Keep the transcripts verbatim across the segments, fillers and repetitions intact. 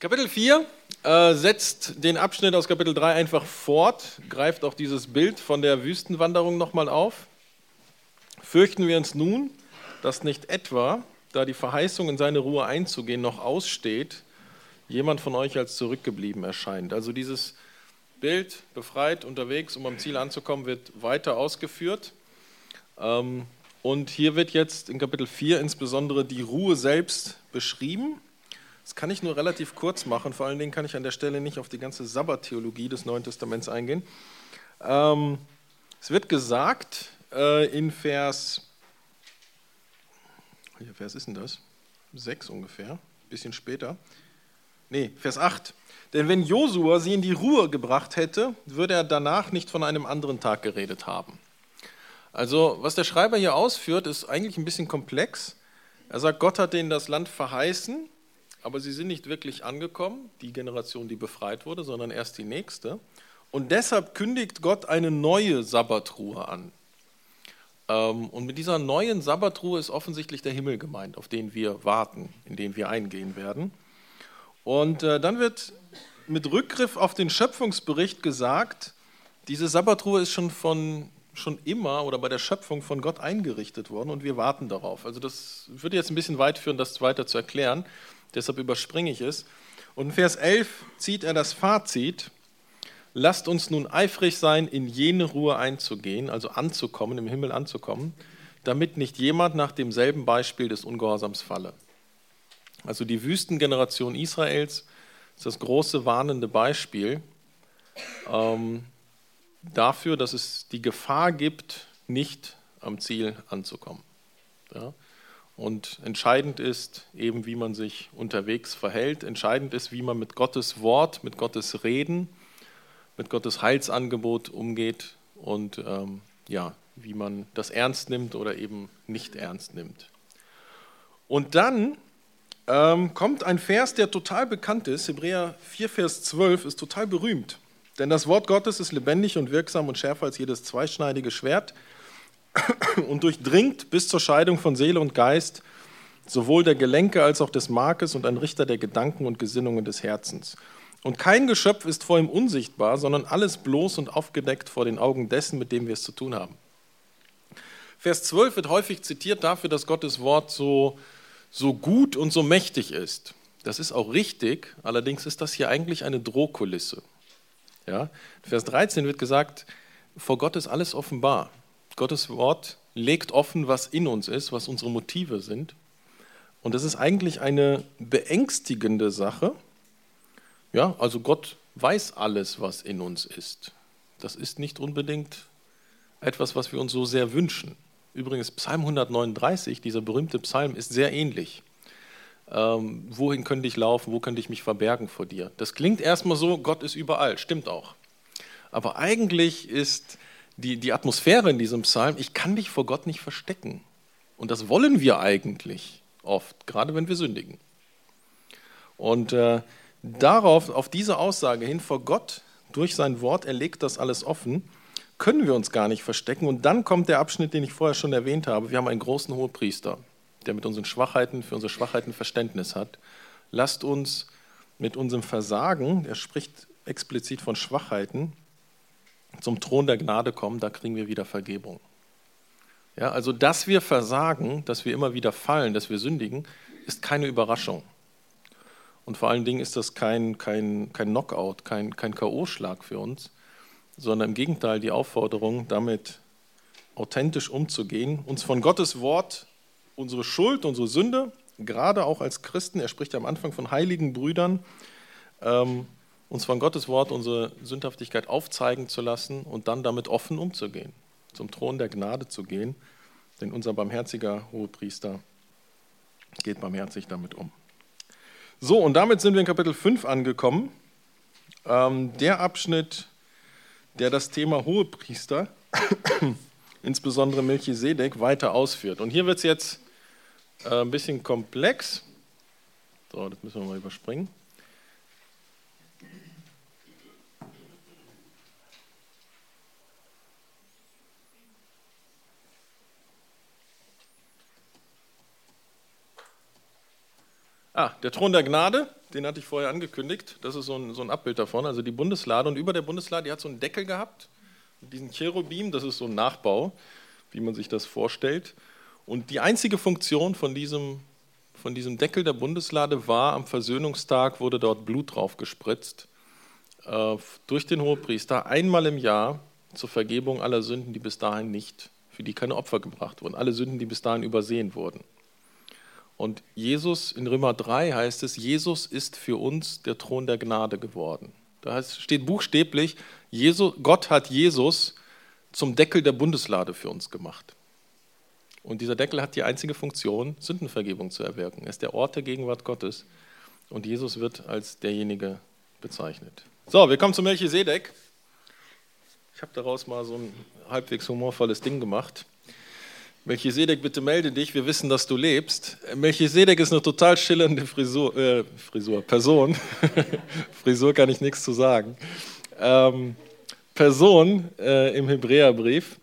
Kapitel vier äh, setzt den Abschnitt aus Kapitel drei einfach fort, greift auch dieses Bild von der Wüstenwanderung nochmal auf. Fürchten wir uns nun, dass nicht etwa, da die Verheißung in seine Ruhe einzugehen noch aussteht, jemand von euch als zurückgeblieben erscheint. Also dieses Bild, befreit, unterwegs, um am Ziel anzukommen, wird weiter ausgeführt. Ähm, und hier wird jetzt in Kapitel vier insbesondere die Ruhe selbst beschrieben. Das kann ich nur relativ kurz machen, vor allen Dingen kann ich an der Stelle nicht auf die ganze Sabbattheologie des Neuen Testaments eingehen. Ähm, es wird gesagt äh, in Vers, welcher Vers ist denn das? sechs ungefähr, ein bisschen später. Nee, Vers acht. Denn wenn Josua sie in die Ruhe gebracht hätte, würde er danach nicht von einem anderen Tag geredet haben. Also was der Schreiber hier ausführt, ist eigentlich ein bisschen komplex. Er sagt, Gott hat ihnen das Land verheißen, aber sie sind nicht wirklich angekommen, die Generation, die befreit wurde, sondern erst die nächste. Und deshalb kündigt Gott eine neue Sabbatruhe an. Und mit dieser neuen Sabbatruhe ist offensichtlich der Himmel gemeint, auf den wir warten, in den wir eingehen werden. Und dann wird mit Rückgriff auf den Schöpfungsbericht gesagt, diese Sabbatruhe ist schon, von, schon immer oder bei der Schöpfung von Gott eingerichtet worden und wir warten darauf. Also das würde jetzt ein bisschen weit führen, das weiter zu erklären. Deshalb überspringe ich es. Und in Vers elf zieht er das Fazit: Lasst uns nun eifrig sein, in jene Ruhe einzugehen, also anzukommen, im Himmel anzukommen, damit nicht jemand nach demselben Beispiel des Ungehorsams falle. Also die Wüstengeneration Israels ist das große warnende Beispiel ähm, dafür, dass es die Gefahr gibt, nicht am Ziel anzukommen. Ja? Und entscheidend ist eben, wie man sich unterwegs verhält. Entscheidend ist, wie man mit Gottes Wort, mit Gottes Reden, mit Gottes Heilsangebot umgeht und ähm, ja, wie man das ernst nimmt oder eben nicht ernst nimmt. Und dann ähm, kommt ein Vers, der total bekannt ist. Hebräer vier, Vers zwölf ist total berühmt. Denn das Wort Gottes ist lebendig und wirksam und schärfer als jedes zweischneidige Schwert und durchdringt bis zur Scheidung von Seele und Geist, sowohl der Gelenke als auch des Markes und ein Richter der Gedanken und Gesinnungen des Herzens. Und kein Geschöpf ist vor ihm unsichtbar, sondern alles bloß und aufgedeckt vor den Augen dessen, mit dem wir es zu tun haben. Vers zwölf wird häufig zitiert dafür, dass Gottes Wort so, so gut und so mächtig ist. Das ist auch richtig, allerdings ist das hier eigentlich eine Drohkulisse. Ja? In Vers dreizehn wird gesagt, vor Gott ist alles offenbar. Gottes Wort legt offen, was in uns ist, was unsere Motive sind. Und das ist eigentlich eine beängstigende Sache. Ja, also Gott weiß alles, was in uns ist. Das ist nicht unbedingt etwas, was wir uns so sehr wünschen. Übrigens, Psalm hundertneununddreißig, dieser berühmte Psalm, ist sehr ähnlich. Ähm, wohin könnte ich laufen, wo könnte ich mich verbergen vor dir? Das klingt erstmal so, Gott ist überall, stimmt auch. Aber eigentlich ist die, die Atmosphäre in diesem Psalm, ich kann dich vor Gott nicht verstecken. Und das wollen wir eigentlich oft, gerade wenn wir sündigen. Und äh, darauf, auf diese Aussage hin, vor Gott, durch sein Wort, er legt das alles offen, können wir uns gar nicht verstecken. Und dann kommt der Abschnitt, den ich vorher schon erwähnt habe. Wir haben einen großen Hohepriester, der mit unseren Schwachheiten, für unsere Schwachheiten Verständnis hat. Lasst uns mit unserem Versagen, er spricht explizit von Schwachheiten, zum Thron der Gnade kommen, da kriegen wir wieder Vergebung. Ja, also, dass wir versagen, dass wir immer wieder fallen, dass wir sündigen, ist keine Überraschung. Und vor allen Dingen ist das kein, kein, kein Knockout, kein, kein K O-Schlag für uns, sondern im Gegenteil die Aufforderung, damit authentisch umzugehen, uns von Gottes Wort, unsere Schuld, unsere Sünde, gerade auch als Christen, er spricht am Anfang von heiligen Brüdern, ähm, uns von Gottes Wort unsere Sündhaftigkeit aufzeigen zu lassen und dann damit offen umzugehen, zum Thron der Gnade zu gehen, denn unser barmherziger Hohepriester geht barmherzig damit um. So, und damit sind wir in Kapitel fünf angekommen, ähm, der Abschnitt, der das Thema Hohepriester, insbesondere Melchisedek, weiter ausführt. Und hier wird es jetzt äh, ein bisschen komplex. So, das müssen wir mal überspringen. Ah, der Thron der Gnade, den hatte ich vorher angekündigt. Das ist so ein, so ein Abbild davon, also die Bundeslade. Und über der Bundeslade, die hat so einen Deckel gehabt, mit diesen Cherubim, das ist so ein Nachbau, wie man sich das vorstellt. Und die einzige Funktion von diesem, von diesem Deckel der Bundeslade war, am Versöhnungstag wurde dort Blut drauf gespritzt, äh, durch den Hohepriester, einmal im Jahr zur Vergebung aller Sünden, die bis dahin nicht, für die keine Opfer gebracht wurden, alle Sünden, die bis dahin übersehen wurden. Und Jesus, in Römer drei heißt es, Jesus ist für uns der Thron der Gnade geworden. Da heißt, steht buchstäblich, Jesus, Gott hat Jesus zum Deckel der Bundeslade für uns gemacht. Und dieser Deckel hat die einzige Funktion, Sündenvergebung zu erwirken. Er ist der Ort der Gegenwart Gottes und Jesus wird als derjenige bezeichnet. So, wir kommen zu Melchisedek. Ich habe daraus mal so ein halbwegs humorvolles Ding gemacht. Melchisedek, bitte melde dich, wir wissen, dass du lebst. Melchisedek ist eine total schillernde Frisur, äh, Frisur, Person. Frisur kann ich nichts zu sagen. Ähm, Person äh, im Hebräerbrief.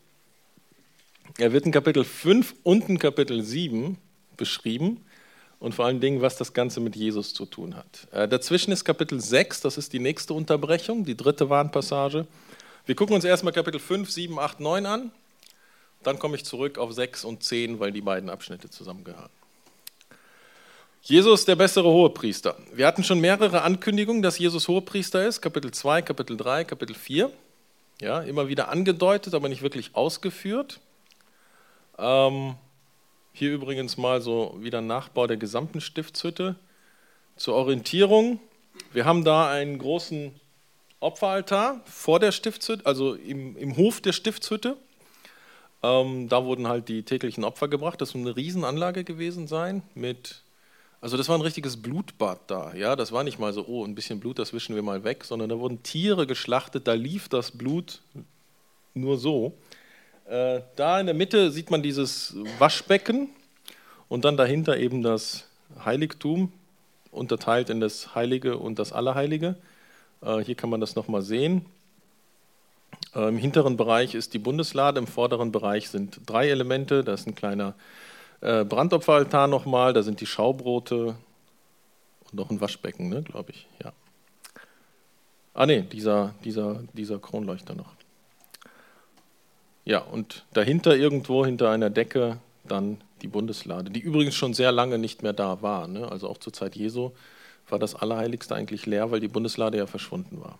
Er wird in Kapitel fünf und in Kapitel sieben beschrieben und vor allen Dingen, was das Ganze mit Jesus zu tun hat. Äh, dazwischen ist Kapitel sechs, das ist die nächste Unterbrechung, die dritte Warnpassage. Wir gucken uns erstmal Kapitel fünf, sieben, acht, neun an. Dann komme ich zurück auf sechs und zehn, weil die beiden Abschnitte zusammengehören. Jesus, der bessere Hohepriester. Wir hatten schon mehrere Ankündigungen, dass Jesus Hohepriester ist. Kapitel zwei, Kapitel drei, Kapitel vier. Ja, immer wieder angedeutet, aber nicht wirklich ausgeführt. Ähm, hier übrigens mal so wieder ein Nachbau der gesamten Stiftshütte. Zur Orientierung. Wir haben da einen großen Opferaltar vor der Stiftshütte, also im, im Hof der Stiftshütte. Ähm, da wurden halt die täglichen Opfer gebracht. Das muss eine Riesenanlage gewesen sein. Mit, also das war ein richtiges Blutbad da. Ja? Das war nicht mal so, oh, ein bisschen Blut, das wischen wir mal weg, sondern da wurden Tiere geschlachtet, da lief das Blut nur so. Äh, da in der Mitte sieht man dieses Waschbecken und dann dahinter eben das Heiligtum, unterteilt in das Heilige und das Allerheilige. Äh, hier kann man das nochmal sehen. Im hinteren Bereich ist die Bundeslade, im vorderen Bereich sind drei Elemente. Da ist ein kleiner Brandopferaltar nochmal, da sind die Schaubrote und noch ein Waschbecken, ne, glaube ich. Ja. Ah ne, dieser, dieser, dieser Kronleuchter noch. Ja, und dahinter irgendwo, hinter einer Decke, dann die Bundeslade, die übrigens schon sehr lange nicht mehr da war. Ne? Also auch zur Zeit Jesu war das Allerheiligste eigentlich leer, weil die Bundeslade ja verschwunden war.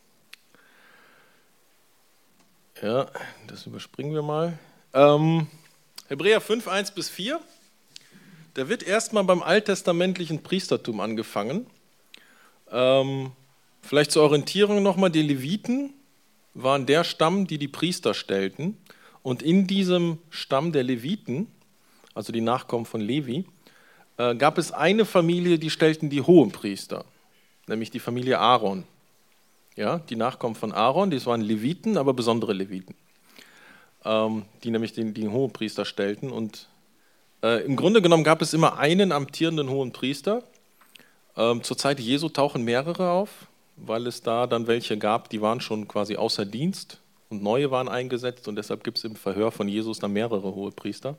Ja, das überspringen wir mal. Ähm, Hebräer fünf, eins bis vier. Da wird erstmal beim alttestamentlichen Priestertum angefangen. Ähm, vielleicht zur Orientierung nochmal, die Leviten waren der Stamm, die die Priester stellten. Und in diesem Stamm der Leviten, also die Nachkommen von Levi, äh, gab es eine Familie, die stellten die Hohenpriester, nämlich die Familie Aaron. Ja, die Nachkommen von Aaron, das waren Leviten, aber besondere Leviten, ähm, die nämlich den, den Hohenpriester stellten. Und äh, im Grunde genommen gab es immer einen amtierenden Hohenpriester. Ähm, zur Zeit Jesu tauchen mehrere auf, weil es da dann welche gab, die waren schon quasi außer Dienst und neue waren eingesetzt und deshalb gibt es im Verhör von Jesus dann mehrere Hohepriester.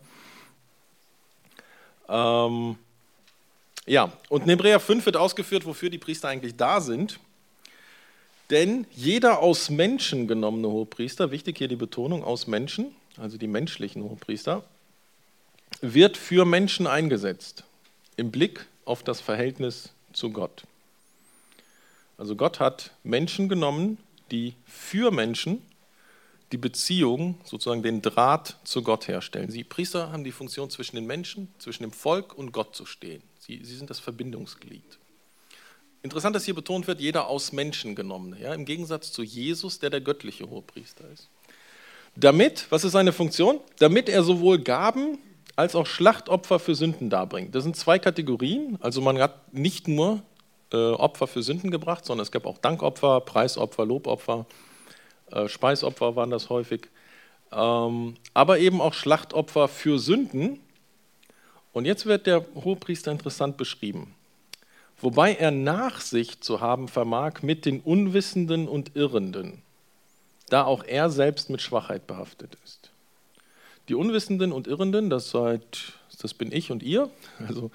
Ähm, ja, und in Hebräer fünf wird ausgeführt, wofür die Priester eigentlich da sind. Denn jeder aus Menschen genommene Hohepriester, wichtig hier die Betonung, aus Menschen, also die menschlichen Hohepriester, wird für Menschen eingesetzt, im Blick auf das Verhältnis zu Gott. Also Gott hat Menschen genommen, die für Menschen die Beziehung, sozusagen den Draht zu Gott herstellen. Die Priester haben die Funktion, zwischen den Menschen, zwischen dem Volk und Gott zu stehen. Sie, sie sind das Verbindungsglied. Interessant, dass hier betont wird, jeder aus Menschen genommene, ja, im Gegensatz zu Jesus, der der göttliche Hohepriester ist. Damit, was ist seine Funktion? Damit er sowohl Gaben als auch Schlachtopfer für Sünden darbringt. Das sind zwei Kategorien, also man hat nicht nur äh, Opfer für Sünden gebracht, sondern es gab auch Dankopfer, Preisopfer, Lobopfer, äh, Speisopfer waren das häufig, ähm, aber eben auch Schlachtopfer für Sünden. Und jetzt wird der Hohepriester interessant beschrieben. Wobei er Nachsicht zu haben vermag mit den Unwissenden und Irrenden, da auch er selbst mit Schwachheit behaftet ist. Die Unwissenden und Irrenden, das, seid, das bin ich und ihr, also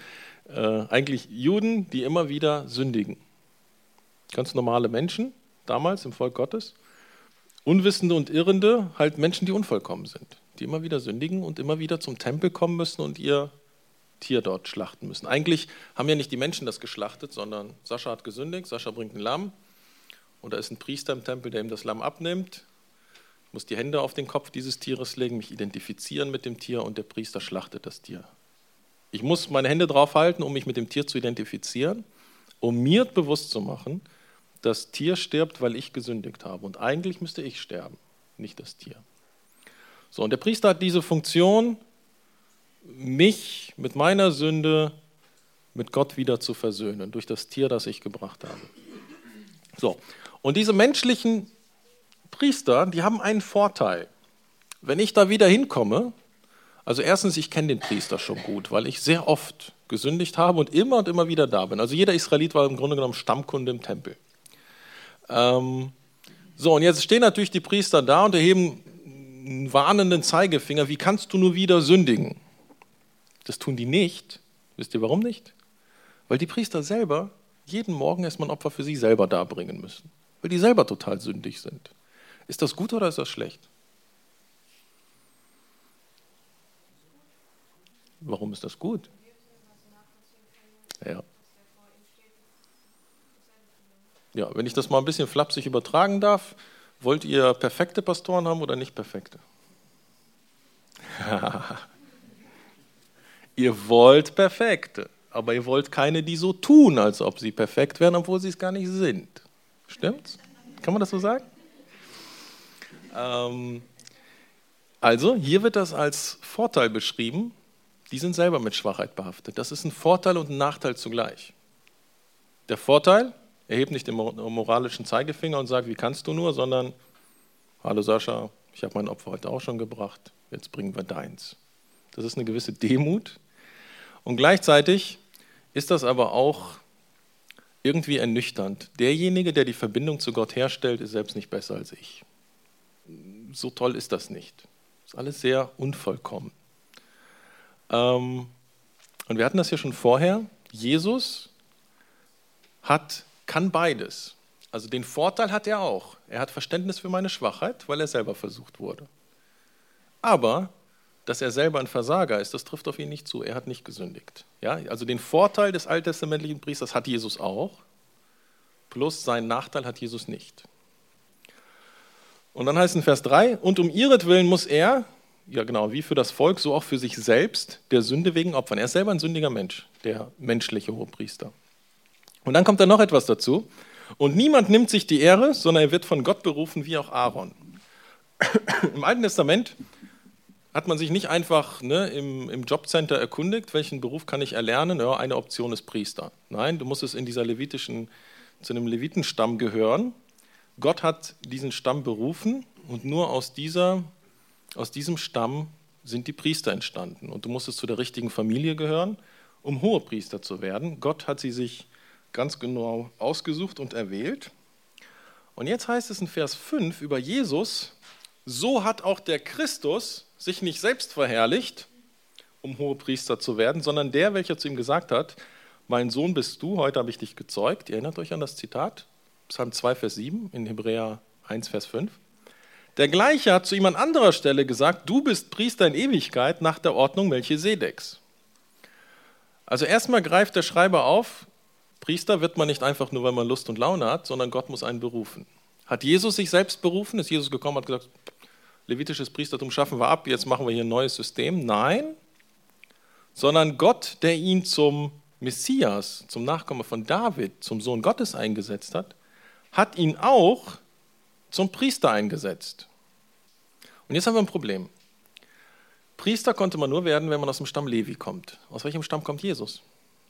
Äh, eigentlich Juden, die immer wieder sündigen. Ganz normale Menschen, damals im Volk Gottes. Unwissende und Irrende, halt Menschen, die unvollkommen sind. Die immer wieder sündigen und immer wieder zum Tempel kommen müssen und ihr Tier dort schlachten müssen. Eigentlich haben ja nicht die Menschen das geschlachtet, sondern Sascha hat gesündigt, Sascha bringt ein Lamm und da ist ein Priester im Tempel, der ihm das Lamm abnimmt. Ich muss die Hände auf den Kopf dieses Tieres legen, mich identifizieren mit dem Tier und der Priester schlachtet das Tier. Ich muss meine Hände drauf halten, um mich mit dem Tier zu identifizieren, um mir bewusst zu machen, das Tier stirbt, weil ich gesündigt habe. Und eigentlich müsste ich sterben, nicht das Tier. So, und der Priester hat diese Funktion, mich mit meiner Sünde mit Gott wieder zu versöhnen, durch das Tier, das ich gebracht habe. So, und diese menschlichen Priester, die haben einen Vorteil. Wenn ich da wieder hinkomme, also erstens, ich kenne den Priester schon gut, weil ich sehr oft gesündigt habe und immer und immer wieder da bin. Also jeder Israelit war im Grunde genommen Stammkunde im Tempel. Ähm, so, und jetzt stehen natürlich die Priester da und erheben einen warnenden Zeigefinger. Wie kannst du nur wieder sündigen? Das tun die nicht. Wisst ihr warum nicht? Weil die Priester selber jeden Morgen erstmal ein Opfer für sich selber darbringen müssen. Weil die selber total sündig sind. Ist das gut oder ist das schlecht? Warum ist das gut? Ja. Ja, wenn ich das mal ein bisschen flapsig übertragen darf, wollt ihr perfekte Pastoren haben oder nicht perfekte? Ihr wollt perfekte, aber ihr wollt keine, die so tun, als ob sie perfekt wären, obwohl sie es gar nicht sind. Stimmt's? Kann man das so sagen? Ähm, also, hier wird das als Vorteil beschrieben. Die sind selber mit Schwachheit behaftet. Das ist ein Vorteil und ein Nachteil zugleich. Der Vorteil, er hebt nicht den moralischen Zeigefinger und sagt, wie kannst du nur, sondern, hallo Sascha, ich habe mein Opfer heute auch schon gebracht, jetzt bringen wir deins. Das ist eine gewisse Demut. Und gleichzeitig ist das aber auch irgendwie ernüchternd. Derjenige, der die Verbindung zu Gott herstellt, ist selbst nicht besser als ich. So toll ist das nicht. Das ist alles sehr unvollkommen. Und wir hatten das ja schon vorher, Jesus hat, kann beides. Also den Vorteil hat er auch. Er hat Verständnis für meine Schwachheit, weil er selber versucht wurde. Aber, dass er selber ein Versager ist, das trifft auf ihn nicht zu. Er hat nicht gesündigt. Ja? Also den Vorteil des alttestamentlichen Priesters hat Jesus auch, plus seinen Nachteil hat Jesus nicht. Und dann heißt es in Vers drei, und um ihretwillen muss er, ja genau, wie für das Volk, so auch für sich selbst, der Sünde wegen opfern. Er ist selber ein sündiger Mensch, der menschliche Hohepriester. Und dann kommt da noch etwas dazu. Und niemand nimmt sich die Ehre, sondern er wird von Gott berufen, wie auch Aaron. Im Alten Testament hat man sich nicht einfach ne, im, im Jobcenter erkundigt, welchen Beruf kann ich erlernen. Ja, eine Option ist Priester. Nein, du musst es in dieser levitischen, zu einem Levitenstamm gehören. Gott hat diesen Stamm berufen und nur aus dieser Aus diesem Stamm sind die Priester entstanden. Und du musstest zu der richtigen Familie gehören, um Hohepriester zu werden. Gott hat sie sich ganz genau ausgesucht und erwählt. Und jetzt heißt es in Vers fünf über Jesus, so hat auch der Christus sich nicht selbst verherrlicht, um Hohepriester zu werden, sondern der, welcher zu ihm gesagt hat, mein Sohn bist du, heute habe ich dich gezeugt. Ihr erinnert euch an das Zitat? Psalm zwei, Vers sieben, in Hebräer eins, Vers fünf. Der Gleiche hat zu ihm an anderer Stelle gesagt, du bist Priester in Ewigkeit nach der Ordnung Melchisedeks. Also erstmal greift der Schreiber auf, Priester wird man nicht einfach nur, weil man Lust und Laune hat, sondern Gott muss einen berufen. Hat Jesus sich selbst berufen? Ist Jesus gekommen und hat gesagt, levitisches Priestertum schaffen wir ab, jetzt machen wir hier ein neues System? Nein, sondern Gott, der ihn zum Messias, zum Nachkommen von David, zum Sohn Gottes eingesetzt hat, hat ihn auch zum Priester eingesetzt. Und jetzt haben wir ein Problem. Priester konnte man nur werden, wenn man aus dem Stamm Levi kommt. Aus welchem Stamm kommt Jesus?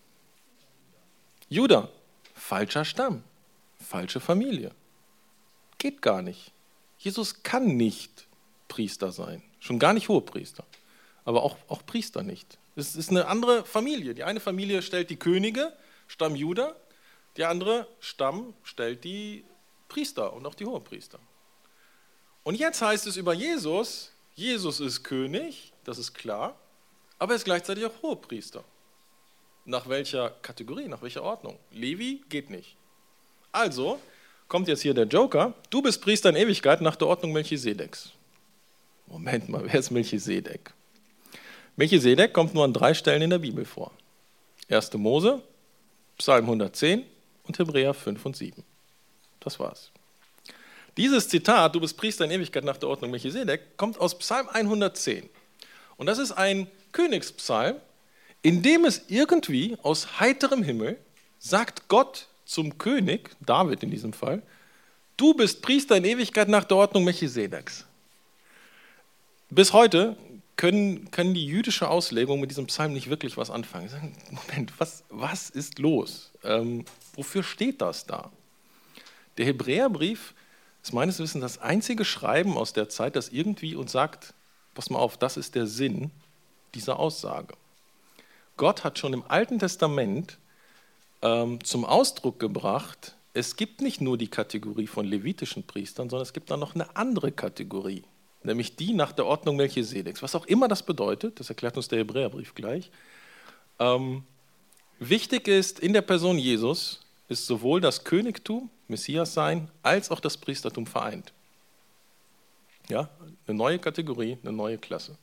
Juda. Falscher Stamm. Falsche Familie. Geht gar nicht. Jesus kann nicht Priester sein. Schon gar nicht Hohepriester. Aber auch, auch Priester nicht. Es ist eine andere Familie. Die eine Familie stellt die Könige, Stamm Juda. Die andere Stamm stellt die Priester und auch die Hohepriester. Und jetzt heißt es über Jesus, Jesus ist König, das ist klar, aber er ist gleichzeitig auch Hohepriester. nach welcher Kategorie, nach welcher Ordnung? Levi geht nicht. Also kommt jetzt hier der Joker, du bist Priester in Ewigkeit nach der Ordnung Melchisedeks. Moment mal, wer ist Melchisedek? Melchisedek kommt nur an drei Stellen in der Bibel vor. erster Mose, Psalm hundertzehn und Hebräer fünf und sieben. Das war's. Dieses Zitat, du bist Priester in Ewigkeit nach der Ordnung Melchisedek, kommt aus Psalm hundertzehn. Und das ist ein Königspsalm, in dem es irgendwie aus heiterem Himmel sagt Gott zum König, David in diesem Fall, du bist Priester in Ewigkeit nach der Ordnung Melchisedeks. Bis heute können, können die jüdische Auslegung mit diesem Psalm nicht wirklich was anfangen. Sie sagen, Moment, was, was ist los? Ähm, wofür steht das da? Der Hebräerbrief ist meines Wissens das einzige Schreiben aus der Zeit, das irgendwie uns sagt, pass mal auf, das ist der Sinn dieser Aussage. Gott hat schon im Alten Testament ähm, zum Ausdruck gebracht, es gibt nicht nur die Kategorie von levitischen Priestern, sondern es gibt dann noch eine andere Kategorie, nämlich die nach der Ordnung Melchisedeks. Was auch immer das bedeutet, das erklärt uns der Hebräerbrief gleich. Ähm, wichtig ist, in der Person Jesus ist sowohl das Königtum, Messias sein, als auch das Priestertum vereint. Ja, eine neue Kategorie, eine neue Klasse.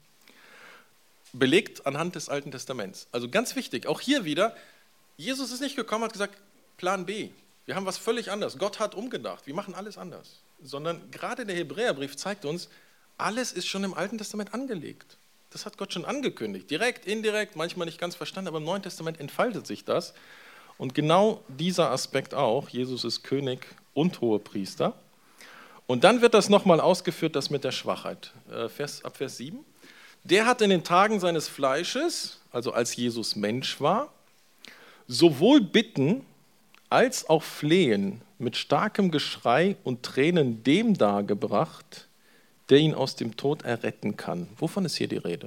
Belegt anhand des Alten Testaments. Also ganz wichtig, auch hier wieder, Jesus ist nicht gekommen und hat gesagt, Plan B, wir haben was völlig anderes. Gott hat umgedacht, wir machen alles anders. Sondern gerade der Hebräerbrief zeigt uns, alles ist schon im Alten Testament angelegt. Das hat Gott schon angekündigt, direkt, indirekt, manchmal nicht ganz verstanden, aber im Neuen Testament entfaltet sich das. Und genau dieser Aspekt auch, Jesus ist König und Hohepriester. Und dann wird das nochmal ausgeführt, das mit der Schwachheit. Vers, ab Vers sieben. Der hat in den Tagen seines Fleisches, also als Jesus Mensch war, sowohl Bitten als auch Flehen mit starkem Geschrei und Tränen dem dargebracht, der ihn aus dem Tod erretten kann. Wovon ist hier die Rede?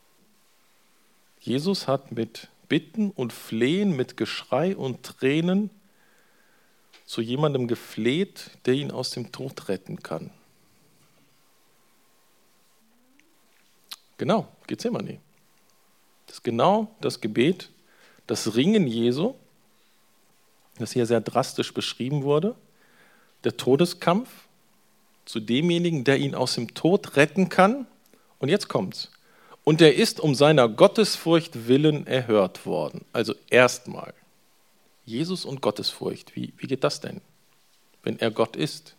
Jesus hat mit Bitten und Flehen, mit Geschrei und Tränen zu jemandem gefleht, der ihn aus dem Tod retten kann. Genau, Gethsemane. Das ist genau das Gebet, das Ringen Jesu, das hier sehr drastisch beschrieben wurde, der Todeskampf zu demjenigen, der ihn aus dem Tod retten kann. Und jetzt kommt's. Und er ist um seiner Gottesfurcht willen erhört worden. Also erstmal, Jesus und Gottesfurcht, wie, wie geht das denn, wenn er Gott ist?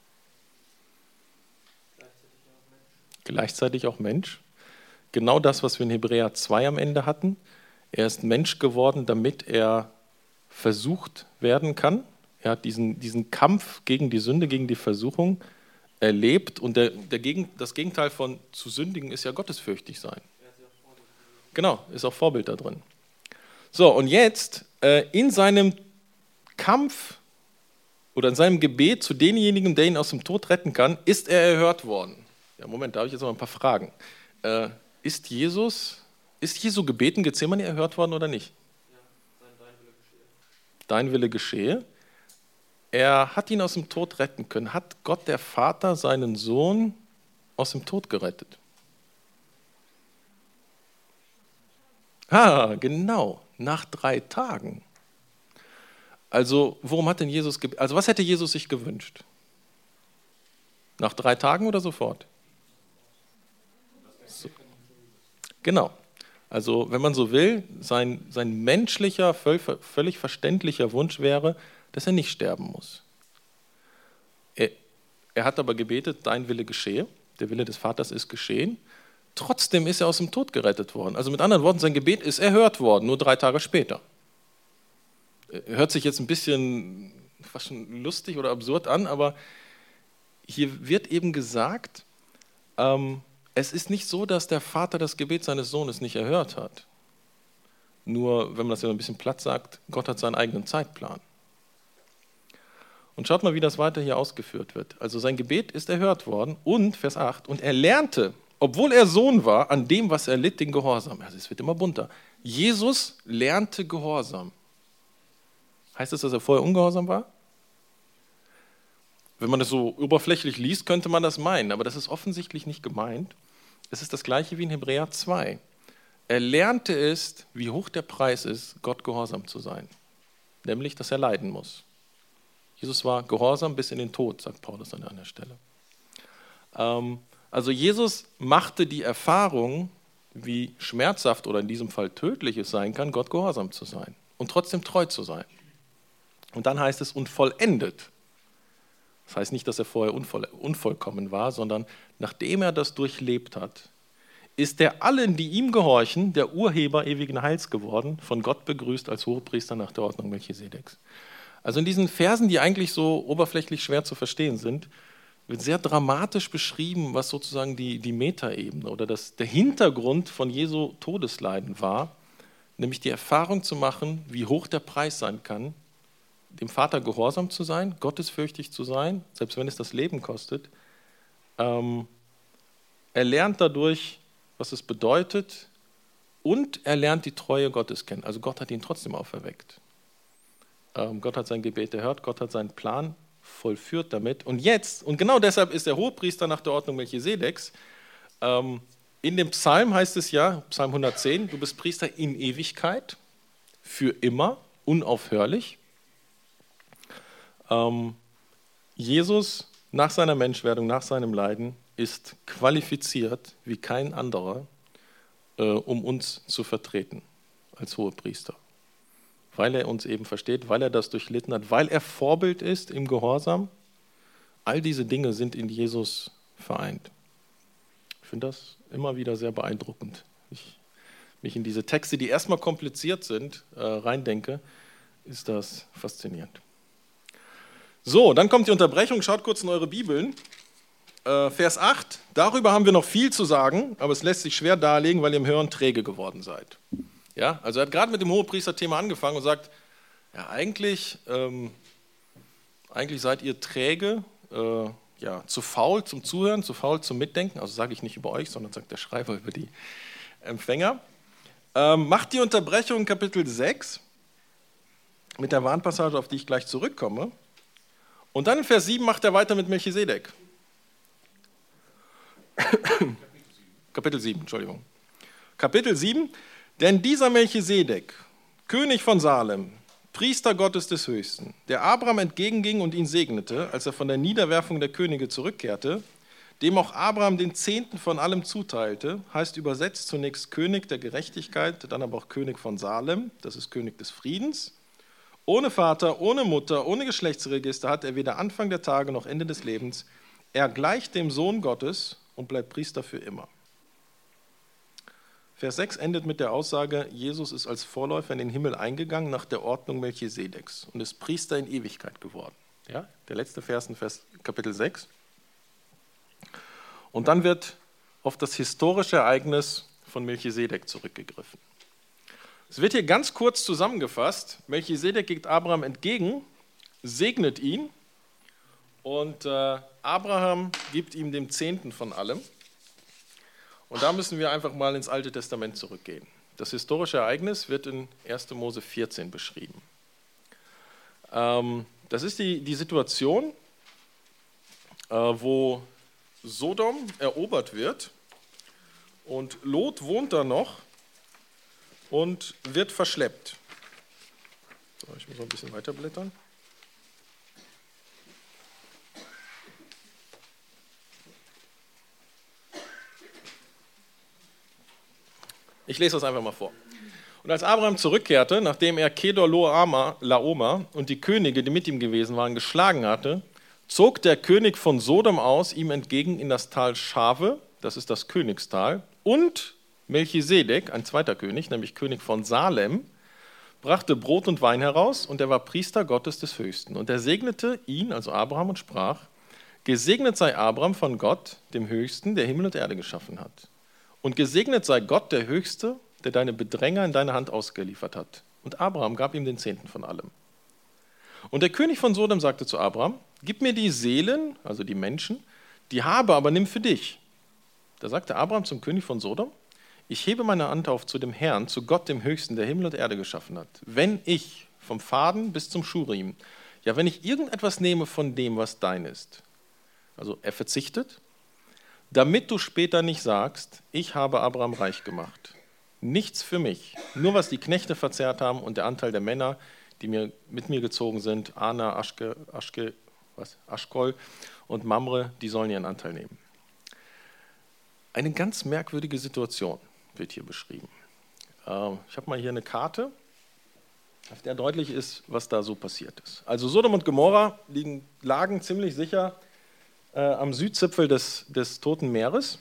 Gleichzeitig auch Mensch. Genau das, was wir in Hebräer zwei am Ende hatten. Er ist Mensch geworden, damit er versucht werden kann. Er hat diesen, diesen Kampf gegen die Sünde, gegen die Versuchung erlebt. Und der, der Gegen, das Gegenteil von zu sündigen ist ja gottesfürchtig sein. Genau, ist auch Vorbild da drin. So, und jetzt äh, in seinem Kampf oder in seinem Gebet zu denjenigen, der ihn aus dem Tod retten kann, ist er erhört worden. Ja, Moment, da habe ich jetzt noch ein paar Fragen. Äh, ist Jesus, ist Jesu Gebet in Gethsemane erhört worden oder nicht? Ja, dein Wille geschehe. Dein Wille geschehe. Er hat ihn aus dem Tod retten können. Hat Gott, der Vater, seinen Sohn aus dem Tod gerettet? Ah, genau, nach drei Tagen. Also, worum hat denn Jesus, ge- also was hätte Jesus sich gewünscht? Nach drei Tagen oder sofort? So. Genau. Also, wenn man so will, sein, sein menschlicher, völlig, völlig verständlicher Wunsch wäre, dass er nicht sterben muss. Er, er hat aber gebetet, dein Wille geschehe, der Wille des Vaters ist geschehen. Trotzdem ist er aus dem Tod gerettet worden. Also mit anderen Worten, sein Gebet ist erhört worden, nur drei Tage später. Hört sich jetzt ein bisschen fast schon lustig oder absurd an, aber hier wird eben gesagt, ähm, es ist nicht so, dass der Vater das Gebet seines Sohnes nicht erhört hat. Nur, wenn man das ja ein bisschen platt sagt, Gott hat seinen eigenen Zeitplan. Und schaut mal, wie das weiter hier ausgeführt wird. Also sein Gebet ist erhört worden und, Vers acht, und er lernte, obwohl er Sohn war, an dem, was er litt, den Gehorsam. Also es wird immer bunter. Jesus lernte Gehorsam. Heißt das, dass er vorher ungehorsam war? Wenn man das so oberflächlich liest, könnte man das meinen, aber das ist offensichtlich nicht gemeint. Es ist das gleiche wie in Hebräer zwei. Er lernte es, wie hoch der Preis ist, Gott gehorsam zu sein. Nämlich, dass er leiden muss. Jesus war gehorsam bis in den Tod, sagt Paulus an einer Stelle. Ähm, also Jesus machte die Erfahrung, wie schmerzhaft oder in diesem Fall tödlich es sein kann, Gott gehorsam zu sein und trotzdem treu zu sein. Und dann heißt es, und vollendet. Das heißt nicht, dass er vorher unvoll, unvollkommen war, sondern nachdem er das durchlebt hat, ist er allen, die ihm gehorchen, der Urheber ewigen Heils geworden, von Gott begrüßt als Hohepriester nach der Ordnung Melchisedeks. Also in diesen Versen, die eigentlich so oberflächlich schwer zu verstehen sind, wird sehr dramatisch beschrieben, was sozusagen die, die Metaebene oder das, der Hintergrund von Jesu Todesleiden war, nämlich die Erfahrung zu machen, wie hoch der Preis sein kann, dem Vater gehorsam zu sein, gottesfürchtig zu sein, selbst wenn es das Leben kostet. Ähm, er lernt dadurch, was es bedeutet, und er lernt die Treue Gottes kennen. Also Gott hat ihn trotzdem auferweckt. Ähm, Gott hat sein Gebet erhört, Gott hat seinen Plan vollführt damit. Und jetzt, und genau deshalb ist er Hohepriester nach der Ordnung Melchisedeks, ähm, in dem Psalm heißt es ja, Psalm hundertzehn, du bist Priester in Ewigkeit, für immer, unaufhörlich. Ähm, Jesus nach seiner Menschwerdung, nach seinem Leiden, ist qualifiziert wie kein anderer, äh, um uns zu vertreten als Hohepriester. Weil er uns eben versteht, weil er das durchlitten hat, weil er Vorbild ist im Gehorsam. All diese Dinge sind in Jesus vereint. Ich finde das immer wieder sehr beeindruckend. Ich mich in diese Texte, die erstmal kompliziert sind, äh, reindenke, ist das faszinierend. So, dann kommt die Unterbrechung. Schaut kurz in eure Bibeln. Äh, Vers acht. Darüber haben wir noch viel zu sagen, aber es lässt sich schwer darlegen, weil ihr im Hören träge geworden seid. Ja, also er hat gerade mit dem Hohepriester-Thema angefangen und sagt, ja, eigentlich, ähm, eigentlich seid ihr träge, äh, ja, zu faul zum Zuhören, zu faul zum Mitdenken. Also sage ich nicht über euch, sondern sagt der Schreiber über die Empfänger. Ähm, macht die Unterbrechung in Kapitel sechs mit der Warnpassage, auf die ich gleich zurückkomme. Und dann in Vers sieben macht er weiter mit Melchisedek. Kapitel sieben, Entschuldigung. Kapitel sieben. Denn dieser Melchisedek, König von Salem, Priester Gottes des Höchsten, der Abraham entgegenging und ihn segnete, als er von der Niederwerfung der Könige zurückkehrte, dem auch Abraham den Zehnten von allem zuteilte, heißt übersetzt zunächst König der Gerechtigkeit, dann aber auch König von Salem, das ist König des Friedens. Ohne Vater, ohne Mutter, ohne Geschlechtsregister hat er weder Anfang der Tage noch Ende des Lebens. Er gleicht dem Sohn Gottes und bleibt Priester für immer. Vers sechs endet mit der Aussage, Jesus ist als Vorläufer in den Himmel eingegangen nach der Ordnung Melchisedeks und ist Priester in Ewigkeit geworden. Ja, der letzte Vers in Vers, Kapitel sechs. Und dann wird auf das historische Ereignis von Melchisedek zurückgegriffen. Es wird hier ganz kurz zusammengefasst. Melchisedek geht Abraham entgegen, segnet ihn und äh, Abraham gibt ihm den Zehnten von allem. Und da müssen wir einfach mal ins Alte Testament zurückgehen. Das historische Ereignis wird in erster Mose vierzehn beschrieben. Ähm, das ist die, die Situation, äh, wo Sodom erobert wird und Lot wohnt da noch und wird verschleppt. So, ich muss noch ein bisschen weiterblättern. Ich lese das einfach mal vor. Und als Abraham zurückkehrte, nachdem er Kedor Laomer und die Könige, die mit ihm gewesen waren, geschlagen hatte, zog der König von Sodom aus ihm entgegen in das Tal Schave, das ist das Königstal, und Melchisedek, ein zweiter König, nämlich König von Salem, brachte Brot und Wein heraus und er war Priester Gottes des Höchsten. Und er segnete ihn, also Abraham, und sprach, gesegnet sei Abraham von Gott, dem Höchsten, der Himmel und Erde geschaffen hat. Und gesegnet sei Gott, der Höchste, der deine Bedränger in deine Hand ausgeliefert hat. Und Abraham gab ihm den Zehnten von allem. Und der König von Sodom sagte zu Abraham, gib mir die Seelen, also die Menschen, die habe, aber nimm für dich. Da sagte Abraham zum König von Sodom, ich hebe meine Hand auf zu dem Herrn, zu Gott, dem Höchsten, der Himmel und Erde geschaffen hat. Wenn ich vom Faden bis zum Schurim, ja, wenn ich irgendetwas nehme von dem, was dein ist, also er verzichtet, damit du später nicht sagst, ich habe Abraham reich gemacht. nichts für mich, nur was die Knechte verzehrt haben und der Anteil der Männer, die mir, mit mir gezogen sind, Ana, Aschke, Aschke, was, Aschkol und Mamre, die sollen ihren Anteil nehmen. Eine ganz merkwürdige Situation wird hier beschrieben. Ähm, ich habe mal hier eine Karte, auf der deutlich ist, was da so passiert ist. Also Sodom und Gomorra liegen, lagen ziemlich sicher äh, am Südzipfel des, des Toten Meeres.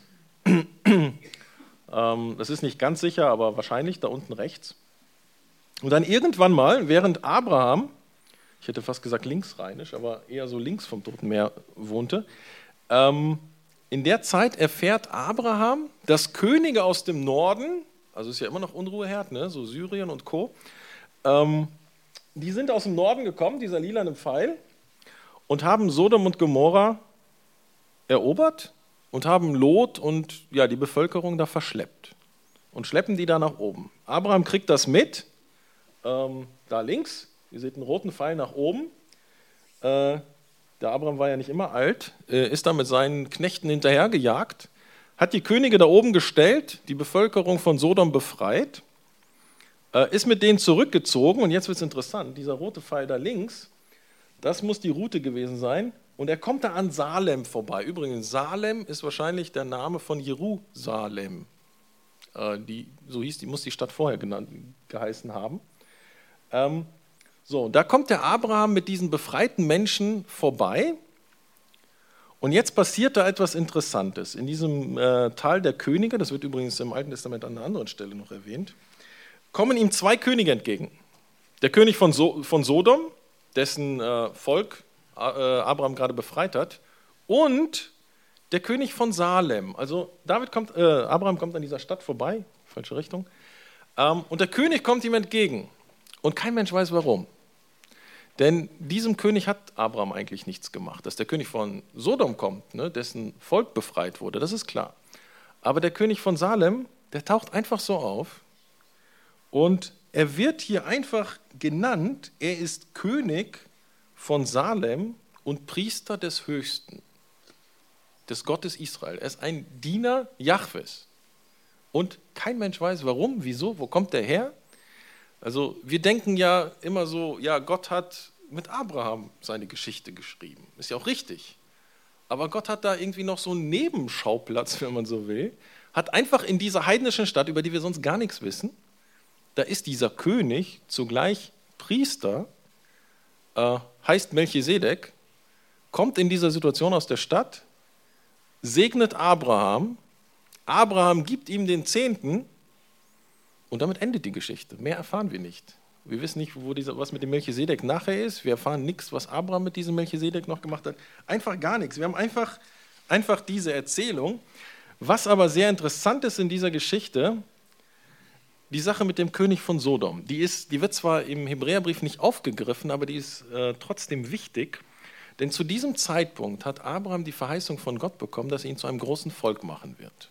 ähm, das ist nicht ganz sicher, aber wahrscheinlich da unten rechts. Und dann irgendwann mal, während Abraham, ich hätte fast gesagt linksrheinisch, aber eher so links vom Toten Meer wohnte, ähm, in der Zeit erfährt Abraham, dass Könige aus dem Norden, also ist ja immer noch Unruheherd, ne, so Syrien und Co., ähm, die sind aus dem Norden gekommen, dieser lilane Pfeil, und haben Sodom und Gomorra erobert und haben Lot und ja, die Bevölkerung da verschleppt und schleppen die da nach oben. Abraham kriegt das mit, ähm, da links, ihr seht einen roten Pfeil nach oben. Äh, der Abraham war ja nicht immer alt, äh, ist da mit seinen Knechten hinterhergejagt, hat die Könige da oben gestellt, die Bevölkerung von Sodom befreit, äh, ist mit denen zurückgezogen und jetzt wird es interessant, dieser rote Pfeil da links, das muss die Route gewesen sein. Und er kommt da an Salem vorbei. Übrigens, Salem ist wahrscheinlich der Name von Jerusalem. Äh, die, so hieß die, muss die Stadt vorher genannt, geheißen haben. Ähm, so, da kommt der Abraham mit diesen befreiten Menschen vorbei. Und jetzt passiert da etwas Interessantes. In diesem äh, Tal der Könige, das wird übrigens im Alten Testament an einer anderen Stelle noch erwähnt, kommen ihm zwei Könige entgegen. Der König von, so- von Sodom, dessen äh, Volk Abraham gerade befreit hat, und der König von Salem. Also David kommt, äh, Abraham kommt an dieser Stadt vorbei, falsche Richtung, ähm, und der König kommt ihm entgegen. Und kein Mensch weiß warum. Denn diesem König hat Abraham eigentlich nichts gemacht. Dass der König von Sodom kommt, ne, dessen Volk befreit wurde, das ist klar. Aber der König von Salem, der taucht einfach so auf und er wird hier einfach genannt, er ist König von Salem und Priester des Höchsten, des Gottes Israel. Er ist ein Diener Jahwes. Und kein Mensch weiß, warum, wieso, wo kommt der her? Also wir denken ja immer so, ja, Gott hat mit Abraham seine Geschichte geschrieben. Ist ja auch richtig. Aber Gott hat da irgendwie noch so einen Nebenschauplatz, wenn man so will. Hat einfach in dieser heidnischen Stadt, über die wir sonst gar nichts wissen, da ist dieser König zugleich Priester, Äh, heißt Melchisedek, kommt in dieser Situation aus der Stadt, segnet Abraham, Abraham gibt ihm den Zehnten und damit endet die Geschichte. Mehr erfahren wir nicht. Wir wissen nicht, wo dieser, was mit dem Melchisedek nachher ist. Wir erfahren nichts, was Abraham mit diesem Melchisedek noch gemacht hat. Einfach gar nichts. Wir haben einfach, einfach diese Erzählung. Was aber sehr interessant ist in dieser Geschichte, die Sache mit dem König von Sodom, die, ist, die wird zwar im Hebräerbrief nicht aufgegriffen, aber die ist äh, trotzdem wichtig, denn zu diesem Zeitpunkt hat Abraham die Verheißung von Gott bekommen, dass er ihn zu einem großen Volk machen wird.